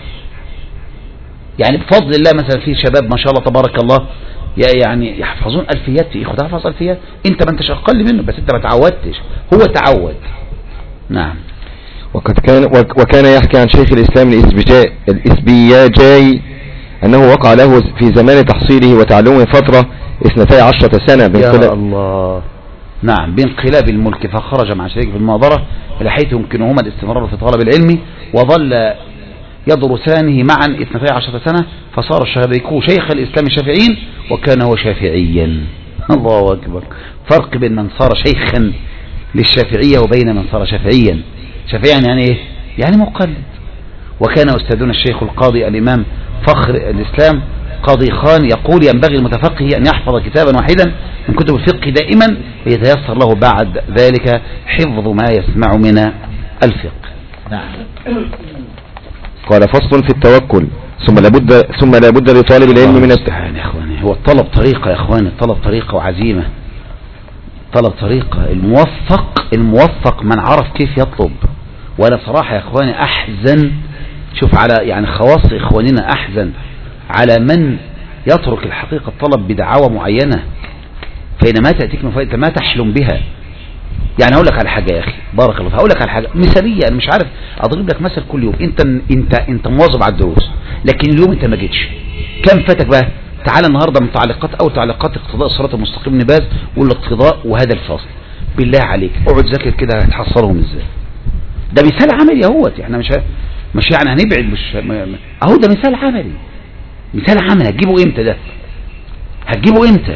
يعني بفضل الله مثلا في شباب ما شاء الله تبارك الله يعني يحفظون الفيات في اخوة، تحفظ الفيات، انت ما انتش اقل منه، بس انت ما تعودتش، هو تعود. نعم. وقد كان وكان يحكي عن شيخ الاسلام الاسبياجي انه وقع له في زمان تحصيله وتعلمه فترة اثنتي عشرة سنة يا الله. نعم، بانقلاب الملك فخرج مع شريك في المناظرة إلى حيث يمكنهما الاستمرار في طلب العلم، وظل يدرسانه معا اثنتي عشرة سنة، فصار الشهبيكو شيخ الإسلام الشافعيين وكان هو شافعيا. الله أكبر. فرق بين من صار شيخا للشافعية وبين من صار شافعيا. شافعيا يعني إيه؟ يعني مقلد. وكان أستاذنا الشيخ القاضي الإمام فخر الإسلام قاضي خان يقول ينبغي المتفقه أن يحفظ كتابا واحدا من كتب الفقه دائما ليتيسر له بعد ذلك حفظ ما يسمع من الفقه. نعم. قال فصل في التوكل. ثم لابد ثم لابد لطالب العلم من التحان يا اخواني. هو الطلب طريقة يا اخواني، الطلب طريقة وعزيمة. طلب طريقة. الموفق الموفق من عرف كيف يطلب. ولا صراحة يا اخواني احزن، شوف على يعني خواص اخواننا، احزن على من يترك الحقيقة الطلب بدعاوى معينة، فإن ما تأتيك من فائدة ما تحلم بها. يعني هقول لك على حاجة يا اخي بارك الله، هقول لك على حاجة مثالية، انا مش عارف اضرب لك مثل كل يوم. انت انت انت مواظب على الدروس، لكن اليوم انت ما جيتش، كم فاتك بقى؟ تعال النهارده من تعليقات او تعليقات اقتضاء الصراط المستقيم ابن باز والاقتضاء وهذا الفصل، بالله عليك اقعد ذاكر كده هتحصلهم ازاي. ده مثال عملي اهوت، احنا مش مش يعني هنبعد، مش اهو ده مثال عملي، مثال عملي. هتجيبه امتى ده؟ هتجيبه امتى؟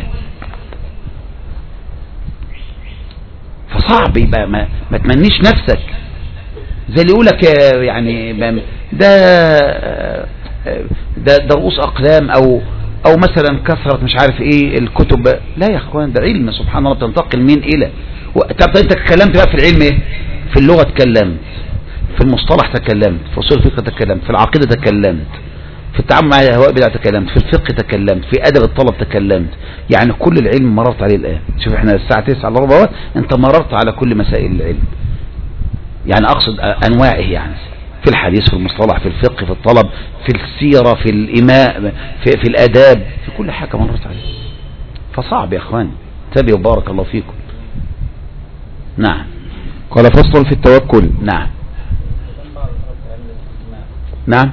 فصعب يبقى ما, ما تمنيش نفسك زي اللي يقولك يعني ده ده ده رؤوس اقلام او او مثلا كثرة مش عارف ايه الكتب. لا يا اخوان، ده علم سبحان الله تنتقل من الى. طب انت تكلمت بقى في العلم ايه؟ في اللغة تكلمت، في المصطلح تكلمت، في اصول الفقه تكلمت، في العقيدة تكلمت، في التعامل مع الهواء بدع تكلمت، في الفقه تكلمت، في ادب الطلب تكلمت. يعني كل العلم مررت عليه الان. شوف احنا الساعه تسعة الا ربع، انت مررت على كل مسائل العلم، يعني اقصد انواعه، يعني في الحديث، في المصطلح، في الفقه، في الطلب، في السيره، في الاماء، في, في الاداب، في كل حاجه مررت عليه. فصعب يا اخواني، انتبهوا بارك الله فيكم. نعم. قال فصل في التوكل. نعم نعم.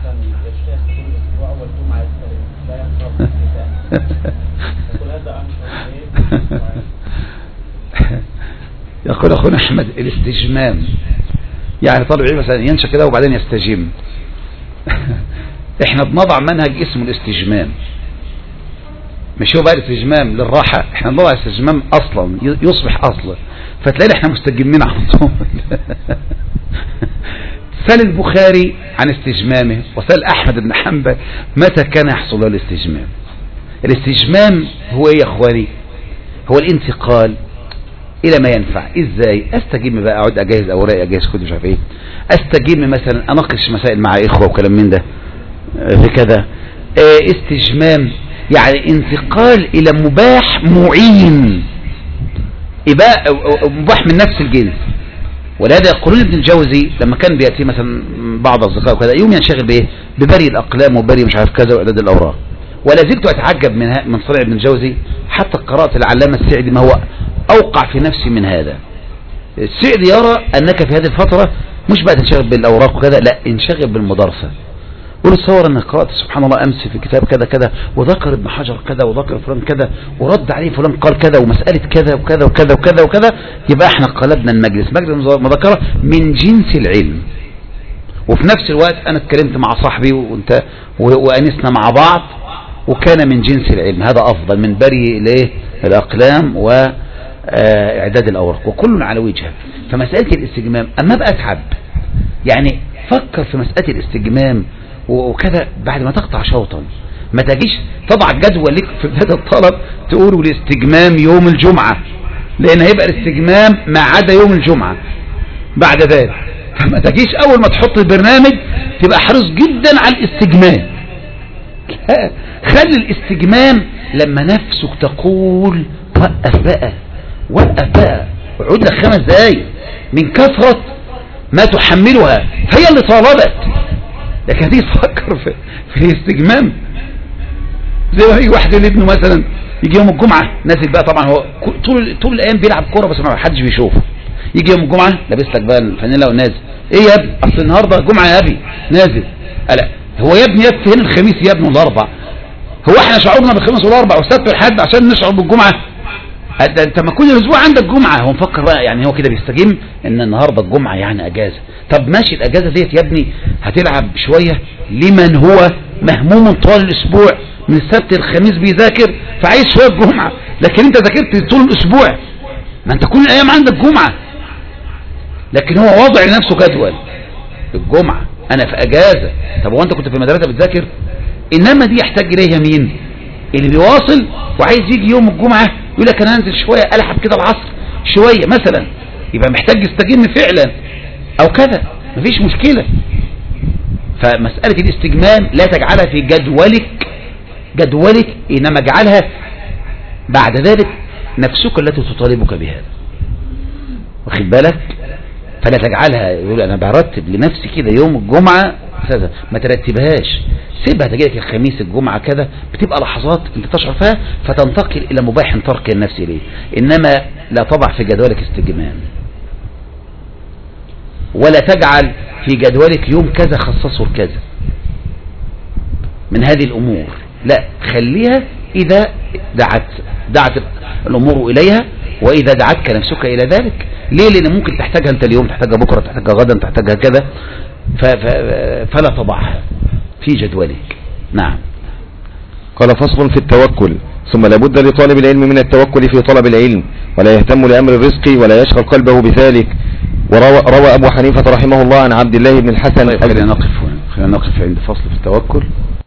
يقول اخونا احمد الاستجمام، يعني طالب علم مثلا ينشا كده وبعدين يستجم. احنا بنضع منهج اسمه الاستجمام، مش هو بقى الاستجمام للراحة، احنا ندور على الاستجمام اصلا يصبح اصلا، فتلاقي احنا مستجمين على طول. سأل البخاري عن استجمامه، وسأل احمد بن حنبل متى كان يحصل له الاستجمام. الاستجمام هو ايه يا اخواني؟ هو الانتقال الى ما ينفع. ازاي استجم بقى؟ اقعد اجهز اوراق، اجهز كتب، مش عارف ايه، استجم مثلا اناقش مسائل مع اخوه وكلام من ده في كذا. استجمام يعني انتقال الى مباح معين، يبقى مباح من نفس الجنس. ولهذا يقولون ابن الجوزي لما كان بيأتي مثلا بعض أصدقائه كذا يوم ينشغل بإيه؟ ببري الأقلام وبري مش عارف كذا وإعداد الأوراق. ولا زلت أتعجب من من صنع ابن الجوزي، حتى قرأت العلامة السعدي ما هو أوقع في نفسي من هذا. السعدي يرى أنك في هذه الفترة مش بقى تنشغل بالأوراق وكذا، لا انشغل بالمدارسة. قول تصور أن قرأت سبحان الله أمس في كتاب كذا كذا وذكر ابن حجر كذا وذكر فلان كذا ورد عليه فلان قال كذا ومسألة كذا وكذا وكذا وكذا وكذا، يبقى احنا قلبنا المجلس مجلس مذاكرة من جنس العلم. وفي نفس الوقت أنا اتكلمت مع صاحبي وانت وأنسنا مع بعض وكان من جنس العلم. هذا أفضل من بري الايه الأقلام وإعداد الأوراق، وكل على وجهه. فمسألة الاستجمام أما بقى أتعب، يعني فكر في مسألة الاستجمام وكذا بعد ما تقطع شوطا. ما تجيش تضع جدول لك في بداية الطلب تقولوا الاستجمام يوم الجمعة، لأن هيبقى الاستجمام ما عدا يوم الجمعة بعد ذلك. فما تجيش أول ما تحط البرنامج تبقى حريص جدا على الاستجمام. خلي الاستجمام لما نفسك تقول وقف بقى وقف بقى وعود لك خمس دقايق من كثرة ما تحملها، هي اللي طالبت. لكن هتيجي تفكر في, في الاستجمام زي ما يجي واحد لابنه مثلا يجي يوم الجمعة نازل بقى، طبعا هو طول طول الايام بيلعب كوره بس ما حدش بيشوفه، يجي يوم الجمعة لابس لك بقى الفانيلا ونازل. ايه يا ابني؟ اصل النهارده الجمعة يا ابني نازل. لا هو يا ابني يا فين الخميس يا ابني والاربع؟ هو احنا شعورنا بالخميس والاربع والسبت والحد عشان نشعر بالجمعة؟ انت ما كل الاسبوع عندك جمعة. هو مفكر بقى يعني هو كده بيستجم ان النهارده الجمعة يعني اجازة. طب ماشي الاجازة ديت يا ابني هتلعب شوية لمن هو مهموم طوال الاسبوع من السبت الخميس بيذاكر فعايز شوية الجمعة، لكن انت ذاكرت طول الاسبوع، ما انت كل الايام عندك جمعة. لكن هو واضع لنفسه جدول الجمعة انا في اجازة. طب هو انت كنت في المدرسة بتذاكر؟ انما دي يحتاج اليها مين؟ اللي بيواصل وعايز يجي يوم الجمعة يقول لك انا انزل شوية العب كده العصر شوية مثلا، يبقى محتاج يستجم فعلا او كذا، مفيش مشكلة. فمسألة الاستجمام لا تجعلها في جدولك جدولك انما اجعلها بعد ذلك نفسك التي تطالبك بهذا، واخد بالك؟ فلا تجعلها يقول انا برتب لنفسي كده يوم الجمعة كذا، ما ترتبهاش، سيبها تجيلك الخميس الجمعة كذا، بتبقى لحظات انت تشعر فيها فتنتقل الى مباح ترك النفس اليه، انما لا تضع في جدولك استجمام. ولا تجعل في جدولك يوم كذا خصصه لكذا من هذه الامور، لا خليها اذا دعت دعت الامور اليها، واذا دعتك نفسك الى ذلك. ليه؟ لان ممكن تحتاجها انت اليوم، تحتاجها بكرة، تحتاجها غدا، تحتاجها كذا، فلا تضعها في جدولك. نعم. قال فصل في التوكل. ثم لابد لطالب العلم من التوكل في طلب العلم، ولا يهتم لأمر الرزق ولا يشغل قلبه بذلك. وروى روى أبو حنيفة رحمه الله عن عبد الله بن الحسن. طيب خلينا نقف خلينا نقف عند فصل في التوكل.